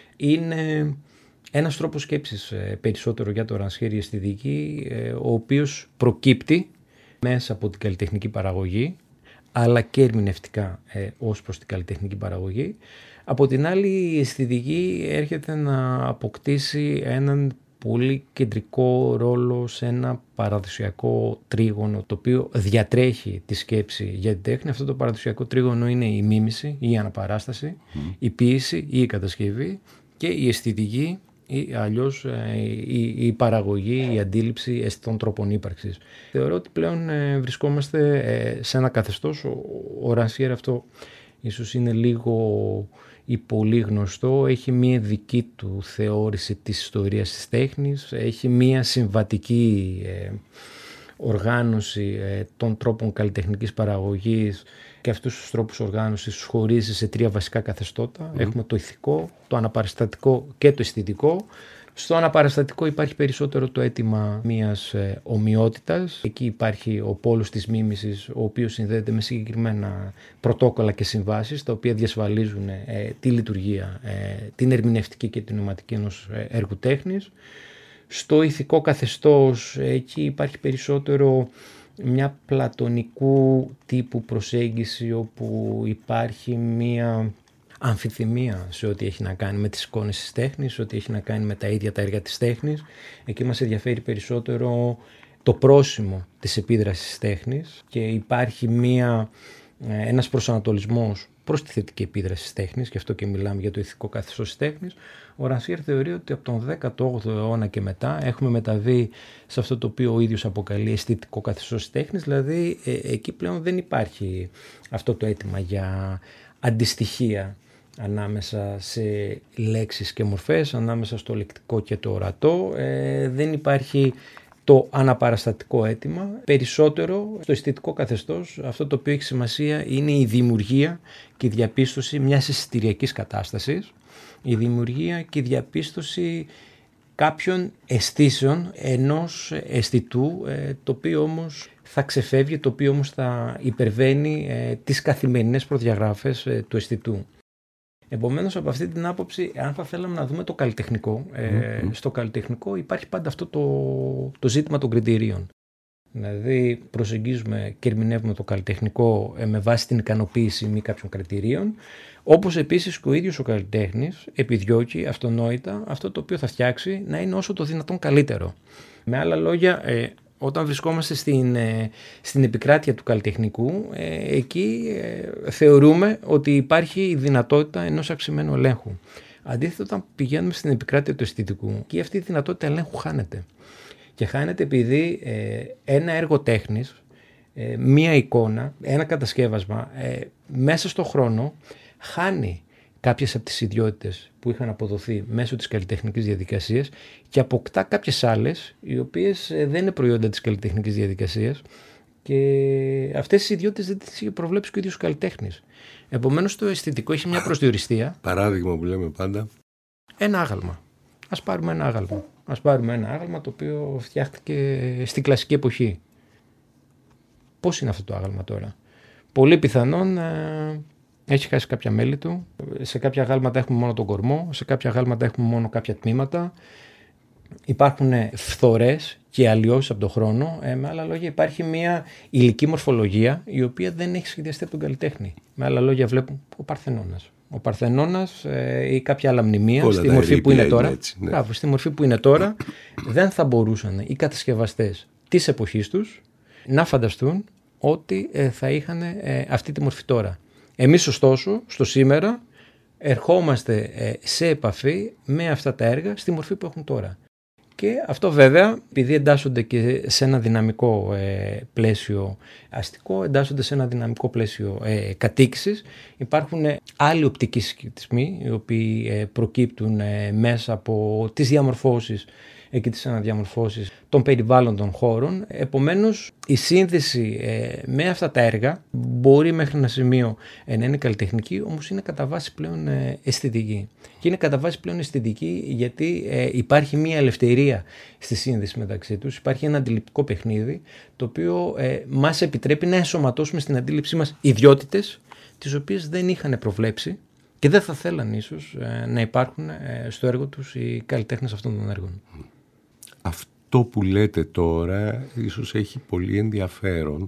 είναι ένας τρόπος σκέψης περισσότερο για το Rancière η αισθητική, ο οποίος προκύπτει μέσα από την καλλιτεχνική παραγωγή, αλλά και ερμηνευτικά ε, ως προς την καλλιτεχνική παραγωγή. Από την άλλη η αισθητική έρχεται να αποκτήσει έναν πολύ κεντρικό ρόλο σε ένα παραδοσιακό τρίγωνο το οποίο διατρέχει τη σκέψη για την τέχνη. Αυτό το παραδοσιακό τρίγωνο είναι η μίμηση ή η αναπαράσταση, mm. η ποίηση ή η κατασκευή και η αισθητική ή αλλιώς η, η παραγωγή, η αντίληψη αισθητών τρόπων ύπαρξης. Θεωρώ ότι πλέον ε, βρισκόμαστε ε, σε ένα καθεστώς, ο, ο Rancière αυτό ίσως είναι λίγο ή πολύ γνωστό, έχει μία δική του θεώρηση της ιστορίας της τέχνης, έχει μία συμβατική ε, οργάνωση ε, των τρόπων καλλιτεχνικής παραγωγής και αυτούς τους τρόπους οργάνωσης τους χωρίζει σε τρία βασικά καθεστώτα. Mm. Έχουμε το ηθικό, το αναπαραστατικό και το αισθητικό. Στο αναπαραστατικό υπάρχει περισσότερο το αίτημα μιας ε, ομοιότητας. Εκεί υπάρχει ο πόλος της μίμησης, ο οποίος συνδέεται με συγκεκριμένα πρωτόκολλα και συμβάσεις, τα οποία διασφαλίζουν ε, τη λειτουργία, ε, την ερμηνευτική και την νοηματική ενός ε, έργου τέχνης. Στο ηθικό καθεστώς, εκεί υπάρχει περισσότερο μια πλατωνικού τύπου προσέγγιση, όπου υπάρχει μια αμφιθυμία σε ό,τι έχει να κάνει με τις εικόνες της τέχνης, σε ό,τι έχει να κάνει με τα ίδια τα έργα της τέχνης. Εκεί μας ενδιαφέρει περισσότερο το πρόσημο της επίδρασης της τέχνης και υπάρχει μια, ένας προσανατολισμός προς τη θετική επίδραση της τέχνης, και αυτό και μιλάμε για το ηθικό καθεστώς της τέχνης. Ο Ρανσιέρ θεωρεί ότι από τον δέκατο όγδοο αιώνα και μετά έχουμε μεταβεί σε αυτό το οποίο ο ίδιος αποκαλεί αισθητικό καθεστώς της τέχνης, δηλαδή ε, εκεί πλέον δεν υπάρχει αυτό το αίτημα για αντιστοιχεία ανάμεσα σε λέξεις και μορφές, ανάμεσα στο λεκτικό και το ορατό, ε, δεν υπάρχει το αναπαραστατικό αίτημα. Περισσότερο στο αισθητικό καθεστώς αυτό το οποίο έχει σημασία είναι η δημιουργία και η διαπίστωση μιας αισθητηριακής κατάστασης, η δημιουργία και η διαπίστωση κάποιων αισθήσεων ενός αισθητού, ε, το οποίο όμως θα ξεφεύγει, το οποίο όμως θα υπερβαίνει ε, τις καθημερινές προδιαγράφες ε, του αισθητού. Επομένως, από αυτή την άποψη, αν θα θέλαμε να δούμε το καλλιτεχνικό, ε, mm-hmm. στο καλλιτεχνικό υπάρχει πάντα αυτό το, το ζήτημα των κριτηρίων. Δηλαδή, προσεγγίζουμε και ερμηνεύουμε το καλλιτεχνικό ε, με βάση την ικανοποίηση μη κάποιων κριτηρίων, όπως επίσης και ο ίδιος ο καλλιτέχνης επιδιώκει αυτονόητα αυτό το οποίο θα φτιάξει να είναι όσο το δυνατόν καλύτερο. Με άλλα λόγια, ε, όταν βρισκόμαστε στην, ε, στην επικράτεια του καλλιτεχνικού, ε, εκεί ε, θεωρούμε ότι υπάρχει η δυνατότητα ενός αυξημένου ελέγχου. Αντίθετα, όταν πηγαίνουμε στην επικράτεια του αισθητικού, και αυτή η δυνατότητα ελέγχου χάνεται. Και χάνεται επειδή ε, ένα έργο τέχνης, ε, μία εικόνα, ένα κατασκεύασμα, ε, μέσα στον χρόνο χάνει κάποιες από τις ιδιότητες που είχαν αποδοθεί μέσω της καλλιτεχνικής διαδικασίας και αποκτά κάποιες άλλες, οι οποίες δεν είναι προϊόντα της καλλιτεχνικής διαδικασίας, και αυτές τις ιδιότητες δεν τις είχε προβλέψει και ο ίδιος ο καλλιτέχνης. Επομένως, το αισθητικό έχει μια προσδιοριστία. Παράδειγμα που λέμε πάντα. Ένα άγαλμα. Ας πάρουμε ένα άγαλμα. Ας πάρουμε ένα άγαλμα το οποίο φτιάχτηκε στην κλασική εποχή. Πώς είναι αυτό το άγαλμα τώρα? Πολύ πιθανόν ε, έχει χάσει κάποια μέλη του. Σε κάποια αγάλματα έχουμε μόνο τον κορμό, σε κάποια αγάλματα έχουμε μόνο κάποια τμήματα. Υπάρχουν φθορές και αλλοιώσεις από τον χρόνο. Ε, με άλλα λόγια, υπάρχει μια υλική μορφολογία η οποία δεν έχει σχεδιαστεί από τον καλλιτέχνη. Με άλλα λόγια, βλέπουμε ο Παρθενώνας. Ο Παρθενώνας ε, ή κάποια άλλα μνημεία στη μορφή που είναι τώρα, έτσι, ναι. Μπράβο, στη μορφή που είναι τώρα, δεν θα μπορούσαν οι κατασκευαστές της εποχής τους να φανταστούν ότι ε, θα είχαν ε, αυτή τη μορφή τώρα. Εμείς ωστόσο, στο σήμερα, ερχόμαστε ε, σε επαφή με αυτά τα έργα στη μορφή που έχουν τώρα. Και αυτό βέβαια, επειδή εντάσσονται και σε ένα δυναμικό ε, πλαίσιο αστικό, εντάσσονται σε ένα δυναμικό πλαίσιο ε, κατοίκησης, υπάρχουν ε, άλλοι οπτικοί συσχετισμοί, οι οποίοι ε, προκύπτουν ε, μέσα από τις διαμορφώσεις ε, και τις αναδιαμορφώσεις των περιβάλλοντων χώρων. Επομένως, η σύνδεση ε, με αυτά τα έργα μπορεί μέχρι ένα σημείο ε, να είναι καλλιτεχνική, όμως είναι κατά βάση πλέον ε, αισθητική. Και είναι κατά βάση πλέον αισθητική γιατί ε, υπάρχει μια ελευθερία στη σύνδεση μεταξύ τους, υπάρχει ένα αντιληπτικό παιχνίδι, το οποίο ε, μας επιτρέπει να ενσωματώσουμε στην αντίληψή μας ιδιότητες, τις οποίες δεν είχαν προβλέψει και δεν θα θέλαν ίσως ε, να υπάρχουν ε, στο έργο τους οι καλλιτέχνες αυτών των έργων. Αυτό που λέτε τώρα ίσως έχει πολύ ενδιαφέρον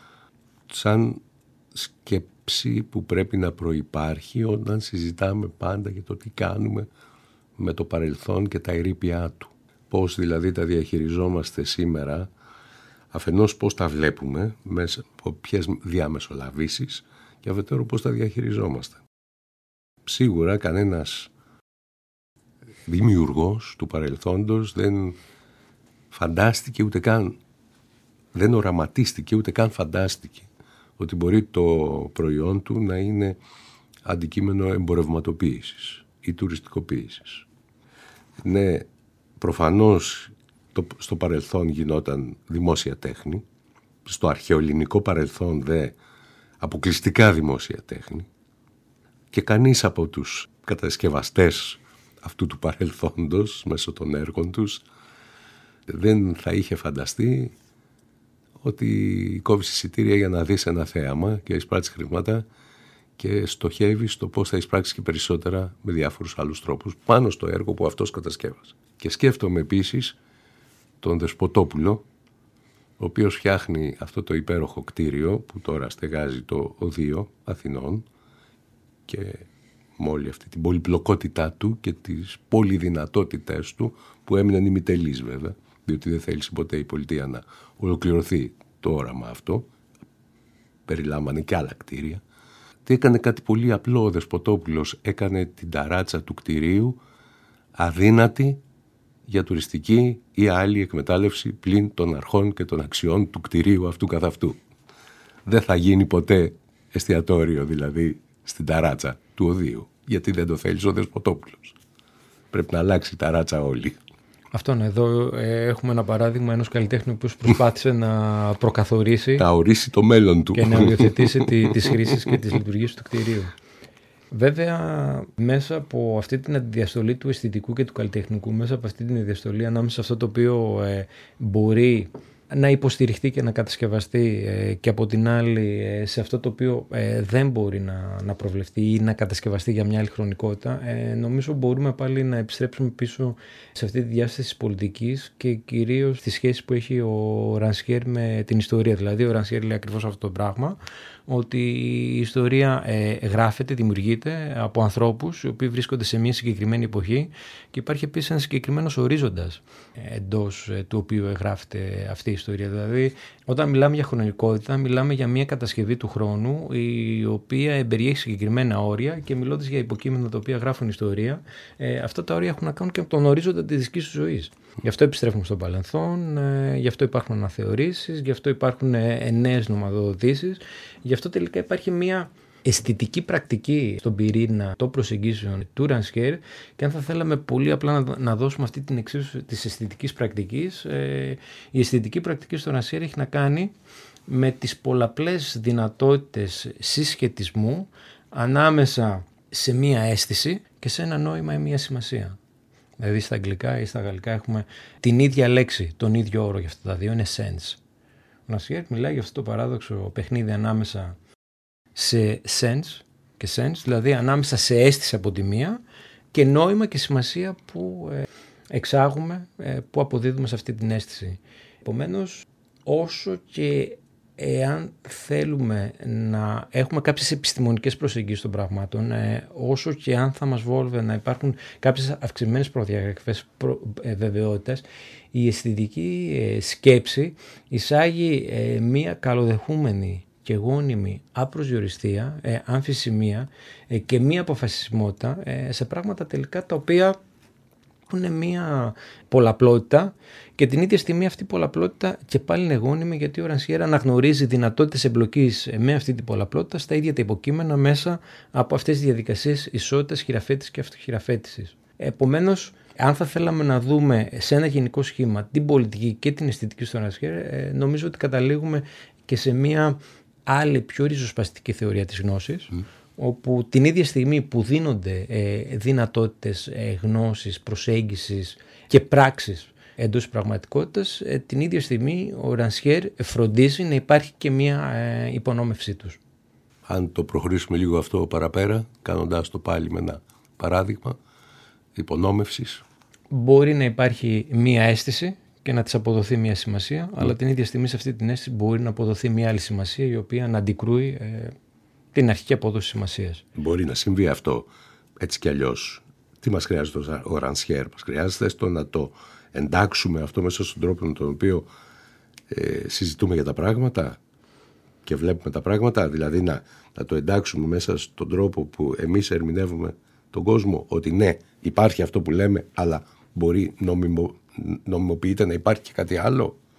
σαν σκέψη που πρέπει να προϋπάρχει όταν συζητάμε πάντα για το τι κάνουμε με το παρελθόν και τα ερείπια του. Πώς δηλαδή τα διαχειριζόμαστε σήμερα, αφενός πώς τα βλέπουμε, μέσα από ποιες διαμεσολαβήσεις, και αφετέρου πώς τα διαχειριζόμαστε. Σίγουρα κανένας δημιουργός του παρελθόντος δεν φαντάστηκε ούτε καν, δεν οραματίστηκε ούτε καν φαντάστηκε ότι μπορεί το προϊόν του να είναι αντικείμενο εμπορευματοποίησης ή τουριστικοποίησης. Ναι, προφανώς το, στο παρελθόν γινόταν δημόσια τέχνη, στο αρχαιοελληνικό παρελθόν δε αποκλειστικά δημόσια τέχνη, και κανείς από τους κατασκευαστές αυτού του παρελθόντος μέσω των έργων τους δεν θα είχε φανταστεί ότι κόβεις εισιτήρια για να δεις ένα θέαμα και εισπράττεις χρήματα και στοχεύεις στο πώς θα εισπράξεις και περισσότερα με διάφορους άλλους τρόπους πάνω στο έργο που αυτός κατασκεύασε. Και σκέφτομαι επίσης τον Δεσποτόπουλο, ο οποίος φτιάχνει αυτό το υπέροχο κτίριο που τώρα στεγάζει το Οδείο Αθηνών, και με όλη αυτή την πολυπλοκότητά του και τις πολυδυνατότητές του, που έμειναν ημιτελείς βέβαια, διότι δεν θέλησε ποτέ η πολιτεία να ολοκληρωθεί το όραμα αυτό, περιλάμβανε και άλλα κτίρια. Τι έκανε κάτι πολύ απλό ο Δεσποτόπουλος, έκανε την ταράτσα του κτιρίου αδύνατη για τουριστική ή άλλη εκμετάλλευση πλην των αρχών και των αξιών του κτιρίου αυτού καθ' αυτού. Δεν θα γίνει ποτέ εστιατόριο δηλαδή στην ταράτσα του Οδείου, γιατί δεν το θέλει ο Δεσποτόπουλος. Πρέπει να αλλάξει η ταράτσα όλη. Αυτόν εδώ ε, έχουμε ένα παράδειγμα ενός καλλιτέχνη που προσπάθησε να προκαθορίσει, να ορίσει το μέλλον του και να οριοθετήσει τη, τις χρήσεις και τις λειτουργίες του κτηρίου. Βέβαια, μέσα από αυτή την αντιδιαστολή του αισθητικού και του καλλιτεχνικού, μέσα από αυτή την αντιδιαστολή ανάμεσα σε αυτό το οποίο ε, μπορεί να υποστηριχτεί και να κατασκευαστεί ε, και από την άλλη ε, σε αυτό το οποίο ε, δεν μπορεί να, να προβλεφτεί ή να κατασκευαστεί για μια άλλη χρονικότητα, ε, νομίζω μπορούμε πάλι να επιστρέψουμε πίσω σε αυτή τη διάσταση της πολιτικής και κυρίως τις σχέσεις που έχει ο Ρανσιέρ με την ιστορία. Δηλαδή ο Ρανσιέρ λέει ακριβώς αυτό το πράγμα, ότι η ιστορία ε, γράφεται, δημιουργείται από ανθρώπους οι οποίοι βρίσκονται σε μια συγκεκριμένη εποχή, και υπάρχει επίσης ένας συγκεκριμένος ορίζοντας ε, εντός ε, του οποίου γράφεται αυτή η ιστορία. Δηλαδή, όταν μιλάμε για χρονικότητα, μιλάμε για μια κατασκευή του χρόνου η οποία περιέχει συγκεκριμένα όρια, και μιλώντας για υποκείμενα τα οποία γράφουν ιστορία, ε, αυτά τα όρια έχουν να κάνουν και με τον ορίζοντα της δικής σου ζωής. Γι' αυτό επιστρέφουμε στο παρελθόν, ε, γι' αυτό υπάρχουν αναθεωρήσεις, γι' αυτό υπάρχουν ε, νέες νομαδοδοτήσεις, γι' αυτό τελικά υπάρχει μια αισθητική πρακτική στον πυρήνα των προσεγγίσεων του Ρανσιέρ, και αν θα θέλαμε πολύ απλά να, να δώσουμε αυτή την εξίσωση της αισθητικής πρακτικής, ε, η αισθητική πρακτική στο Ρανσιέρ έχει να κάνει με τις πολλαπλές δυνατότητες συσχετισμού ανάμεσα σε μία αίσθηση και σε ένα νόημα ή μία σημασία. Δηλαδή στα αγγλικά ή στα γαλλικά έχουμε την ίδια λέξη, τον ίδιο όρο για αυτά τα δύο, είναι sense. Ο Ρανσιέρ μιλάει για αυτό το παράδοξο παιχνίδι ανάμεσα σε sense και sense, δηλαδή ανάμεσα σε αίσθηση από τη μία και νόημα και σημασία που ε, εξάγουμε, ε, που αποδίδουμε σε αυτή την αίσθηση. Επομένως, όσο και εάν θέλουμε να έχουμε κάποιες επιστημονικές προσεγγίσεις των πραγμάτων, ε, όσο και αν θα μας βόλευε να υπάρχουν κάποιες αυξημένες προδιαγραφές προ, ε, βεβαιότητας, η αισθητική ε, σκέψη εισάγει ε, μία καλοδεχούμενη και γόνιμη απροσδιοριστία, ε, αμφισημία ε, και μία αποφασισμότητα ε, σε πράγματα τελικά τα οποία έχουν μία πολλαπλότητα, και την ίδια στιγμή αυτή η πολλαπλότητα και πάλι είναι γόνιμη, γιατί ο Ρανσιέρ αναγνωρίζει δυνατότητες εμπλοκής με αυτή την πολλαπλότητα στα ίδια τα υποκείμενα μέσα από αυτές τις διαδικασίες ισότητας, χειραφέτησης και αυτοχειραφέτησης. Επομένως, αν θα θέλαμε να δούμε σε ένα γενικό σχήμα την πολιτική και την αισθητική στο Ρανσιέρ, ε, νομίζω ότι καταλήγουμε και σε μία άλλη πιο ριζοσπαστική θεωρία της γνώσης, mm. όπου την ίδια στιγμή που δίνονται ε, δυνατότητες ε, γνώσης, προσέγγισης και πράξης εντός της πραγματικότητας, ε, την ίδια στιγμή ο Ρανσιέρ φροντίζει να υπάρχει και μία ε, υπονόμευσή τους. Αν το προχωρήσουμε λίγο αυτό παραπέρα, κάνοντας το πάλι με ένα παράδειγμα υπονόμευσης. Μπορεί να υπάρχει μία αίσθηση και να της αποδοθεί μια σημασία, mm. αλλά την ίδια στιγμή σε αυτή την αίσθηση μπορεί να αποδοθεί μια άλλη σημασία, η οποία να αντικρούει ε, την αρχική απόδοση σημασίας. Μπορεί να συμβεί αυτό έτσι κι αλλιώς. Τι μας χρειάζεται ο Ρανσιέρ? Μας χρειάζεται στο να το εντάξουμε αυτό μέσα στον τρόπο με τον οποίο ε, συζητούμε για τα πράγματα και βλέπουμε τα πράγματα, δηλαδή να, να το εντάξουμε μέσα στον τρόπο που εμείς ερμηνεύουμε τον κόσμο, ότι ναι, υπάρχει αυτό που λέμε, αλλά μπορεί νομιμο, νομιμοποιείται να υπάρχει και κάτι άλλο.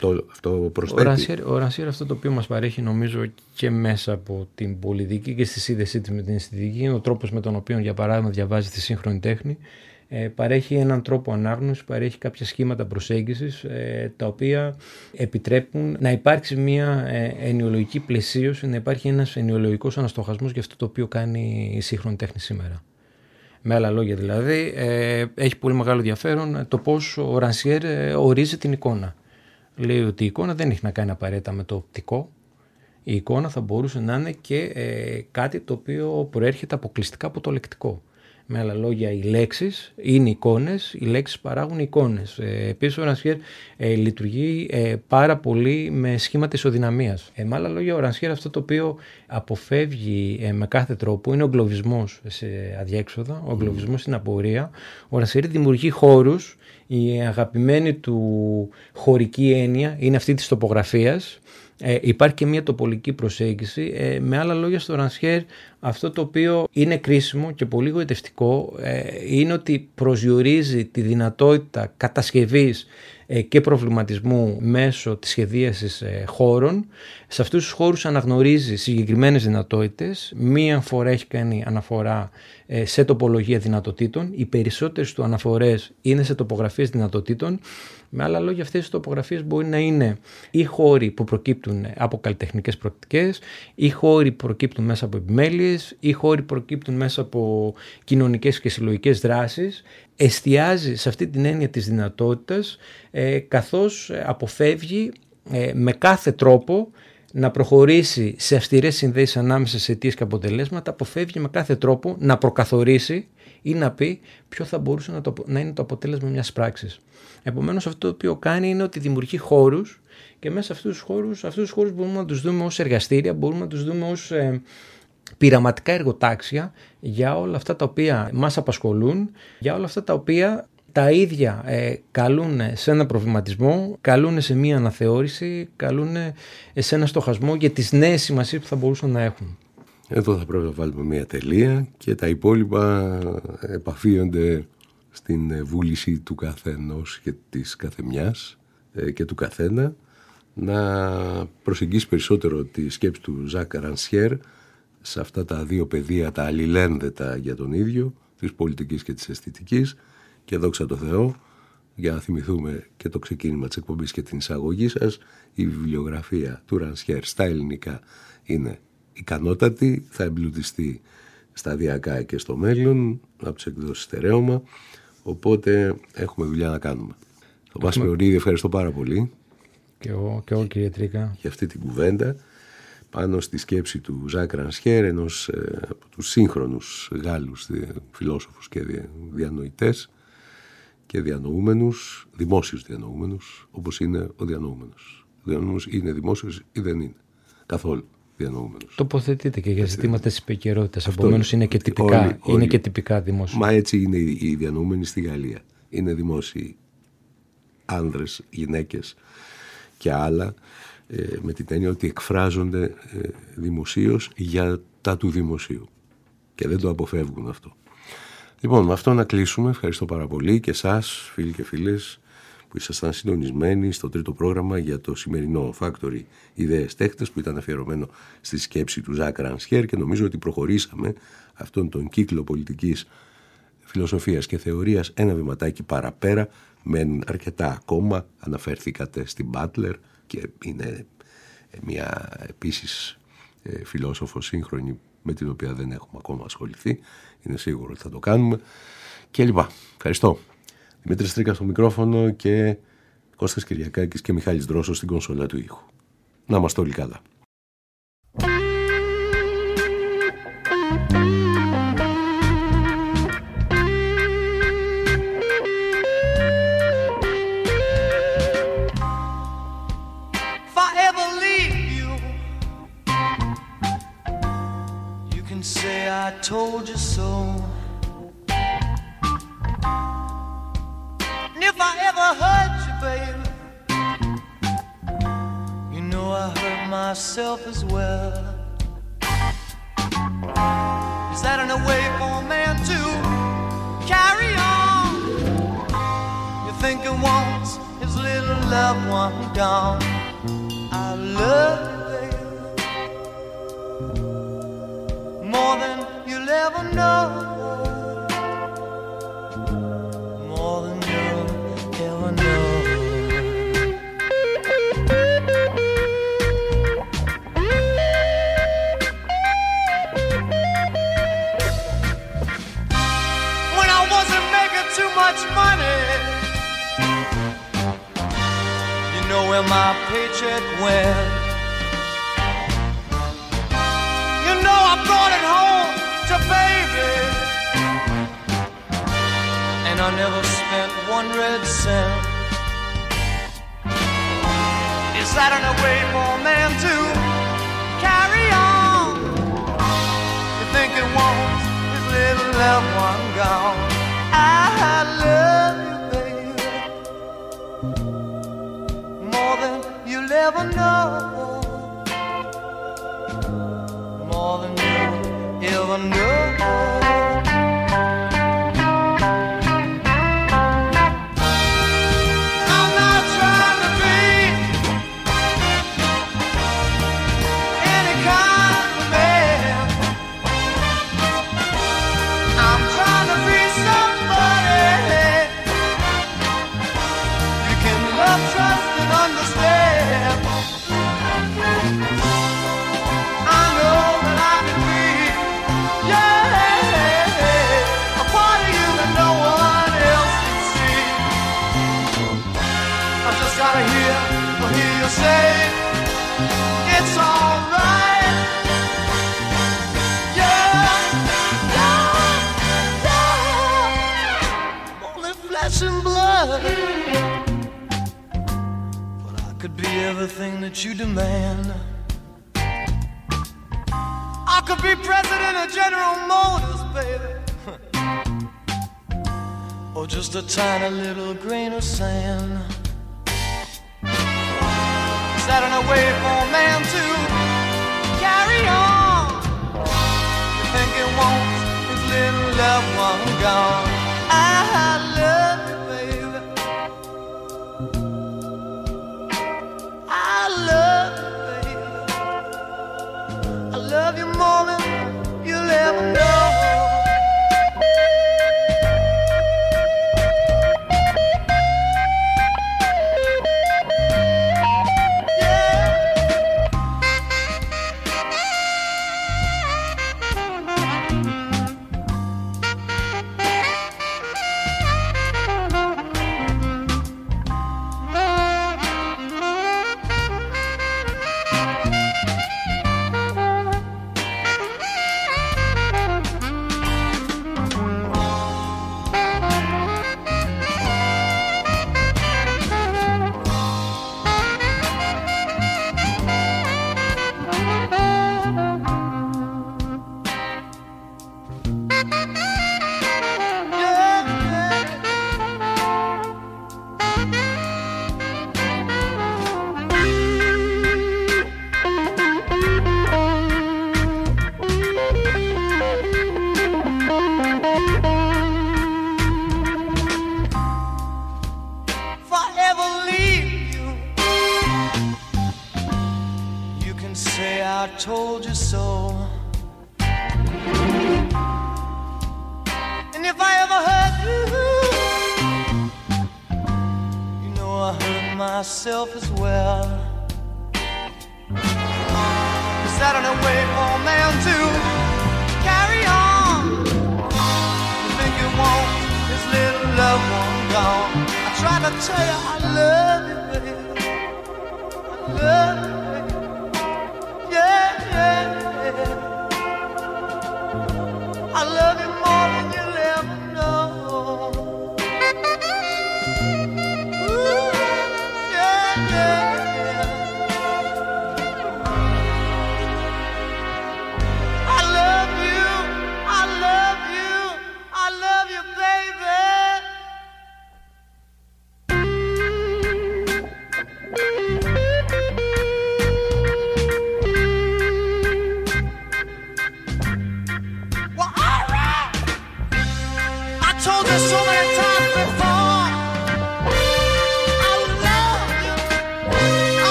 Αυτό, αυτό προσθέτει. Ο Ρανσιέρ αυτό το οποίο μας παρέχει, νομίζω, και μέσα από την πολιτική και στη σύνδεσή της με την αισθητική, ο τρόπος με τον οποίο, για παράδειγμα, διαβάζει τη σύγχρονη τέχνη, ε, παρέχει έναν τρόπο ανάγνωσης, παρέχει κάποια σχήματα προσέγγισης, ε, τα οποία επιτρέπουν να υπάρξει μια ε, ενοιολογική πλαισίωση, να υπάρχει ένας ενοιολογικός αναστοχασμός για αυτό το οποίο κάνει η σύγχρονη τέχνη σήμερα. Με άλλα λόγια δηλαδή, ε, έχει πολύ μεγάλο ενδιαφέρον το πώς ο Ρανσιέρ ε, ορίζει την εικόνα. Λέει ότι η εικόνα δεν έχει να κάνει απαραίτητα με το οπτικό. Η εικόνα θα μπορούσε να είναι και ε, κάτι το οποίο προέρχεται αποκλειστικά από το λεκτικό. Με άλλα λόγια, οι λέξεις είναι εικόνες, οι λέξεις παράγουν εικόνες. Ε, επίσης, ο Ρανσιέρ ε, λειτουργεί ε, πάρα πολύ με σχήματα ισοδυναμίας. Ε, με άλλα λόγια, ο Ρανσιέρ αυτό το οποίο αποφεύγει ε, με κάθε τρόπο είναι ο εγκλωβισμός σε αδιέξοδα, ο εγκλωβισμός στην απορία. Ο Ρανσιέρ δημιουργεί χώρους. Η αγαπημένη του χωρική έννοια είναι αυτή της τοπογραφίας. Ε, υπάρχει και μια τοπολική προσέγγιση. Ε, με άλλα λόγια, στο Ρανσιέρ αυτό το οποίο είναι κρίσιμο και πολύ γοητευτικό ε, είναι ότι προσδιορίζει τη δυνατότητα κατασκευής ε, και προβληματισμού μέσω της σχεδίασης ε, χώρων. Σε αυτούς τους χώρους αναγνωρίζει συγκεκριμένες δυνατότητες. Μία φορά έχει κάνει αναφορά ε, σε τοπολογία δυνατοτήτων. Οι περισσότερες του αναφορές είναι σε τοπογραφίες δυνατοτήτων. Με άλλα λόγια, αυτές οι τοπογραφίες μπορεί να είναι ή χώροι που προκύπτουν από καλλιτεχνικές πρακτικές, ή χώροι που προκύπτουν μέσα από επιμέλειες, ή χώροι που προκύπτουν μέσα από κοινωνικές και συλλογικές δράσεις. Εστιάζει σε αυτή την έννοια της δυνατότητας, ε, καθώς αποφεύγει ε, με κάθε τρόπο να προχωρήσει σε αυστηρές συνδέσεις ανάμεσα σε αιτίες και αποτελέσματα, αποφεύγει με κάθε τρόπο να προκαθορίσει ή να πει ποιο θα μπορούσε να, το, να είναι το αποτέλεσμα μιας πράξης. Επομένως, αυτό το οποίο κάνει είναι ότι δημιουργεί χώρους και μέσα σε αυτούς τους χώρους, αυτούς τους χώρους μπορούμε να τους δούμε ως εργαστήρια, μπορούμε να τους δούμε ως ε, πειραματικά εργοτάξια για όλα αυτά τα οποία μας απασχολούν, για όλα αυτά τα οποία τα ίδια ε, καλούν σε ένα προβληματισμό, καλούν σε μία αναθεώρηση, καλούν σε ένα στοχασμό για τις νέες σημασίες που θα μπορούσαν να έχουν. Εδώ θα πρέπει να βάλουμε μία τελεία και τα υπόλοιπα επαφίονται στην βούληση του καθενός και της καθεμιάς και του καθένα να προσεγγίσει περισσότερο τη σκέψη του Ζακ Ρανσιέρ σε αυτά τα δύο πεδία, τα αλληλένδετα για τον ίδιο, της πολιτικής και της αισθητικής. Και δόξα τω Θεώ, για να θυμηθούμε και το ξεκίνημα της εκπομπής και την εισαγωγή σας, η βιβλιογραφία του Ρανσιέρ στα ελληνικά είναι ικανότατη, θα εμπλουτιστεί σταδιακά και στο μέλλον από τις εκδόσεις Στερέωμα, οπότε έχουμε δουλειά να κάνουμε. Τον Πάση Μεωνίδη, ευχαριστώ πάρα πολύ. Και εγώ, και εγώ κύριε Τρίκα. Για αυτή την κουβέντα πάνω στη σκέψη του Ζακ Ρανσιέρ, ενός ε, από τους σύγχρονους Γάλλους φιλόσοφους και διανοητές και διανοούμενους, δημόσιους διανοούμενους, όπως είναι ο διανοούμενος. Ο διανοούμενος είναι δημόσιος ή δεν είναι καθόλου διανοούμενος. Τοποθετείται και για ζητήματα της επικαιρότητας, επομένως είναι και τυπικά, όλοι, όλοι. είναι και τυπικά δημόσιο. Μα έτσι είναι οι διανοούμενοι στη Γαλλία. Είναι δημόσιοι άνδρες, γυναίκες και άλλα, ε, με την έννοια ότι εκφράζονται ε, δημοσίως για τα του δημοσίου και δεν το αποφεύγουν αυτό. Λοιπόν, με αυτό να κλείσουμε. Ευχαριστώ πάρα πολύ και εσάς, φίλοι και φίλες, που ήσασταν συντονισμένοι στο τρίτο πρόγραμμα για το σημερινό Factory Ιδέες Τέχνες, που ήταν αφιερωμένο στη σκέψη του Ζακ Ρανσιέρ, και νομίζω ότι προχωρήσαμε αυτόν τον κύκλο πολιτικής φιλοσοφίας και θεωρίας ένα βηματάκι παραπέρα. Μένουν αρκετά ακόμα. Αναφέρθηκατε στην Μπάτλερ και είναι μια επίσης φιλόσοφο σύγχρονη με την οποία δεν έχουμε ακόμα ασχοληθεί. Είναι σίγουρο ότι θα το κάνουμε και λοιπά. Ευχαριστώ. Δημήτρης Τρίκας στο μικρόφωνο και Κώστας Κυριακάκης και Μιχάλης Δρόσος στην κονσόλα του ήχου. Να είμαστε όλοι καλά. I told you so. And if I ever hurt you, baby, you know I hurt myself as well. Is that a way for a man to carry on? You're thinking once is his little loved one gone. I love you, baby, more than you'll ever know, more than you'll ever know. When I wasn't making too much money, you know where my paycheck went. You know I brought it home to baby, and I never spent one red cent. Is that an way for a man to carry on? You think it wants his little loved one gone? I love you, baby, more than you'll ever know, more than you'll ever know. I'm not trying to be any kind of man. I'm trying to be somebody you can love, trust, and understand. I know that I can be, yeah, a part of you that no one else can see. I just gotta hear, or hear you say, it's alright. Yeah, yeah, yeah. Only flesh and blood, but I could be everything that you demand. I could be president of General Motors, baby, or just a tiny little grain of sand. Is that a way for a man to carry on? You think it wants his little loved one gone? I love you, baby, I love you, baby, I love you more than you'll ever know. I told you so. And if I ever hurt you, you know I hurt myself as well. Is that a way for a man to carry on? You think you want this little loved one gone? I tried to tell you I love you, baby, I love you.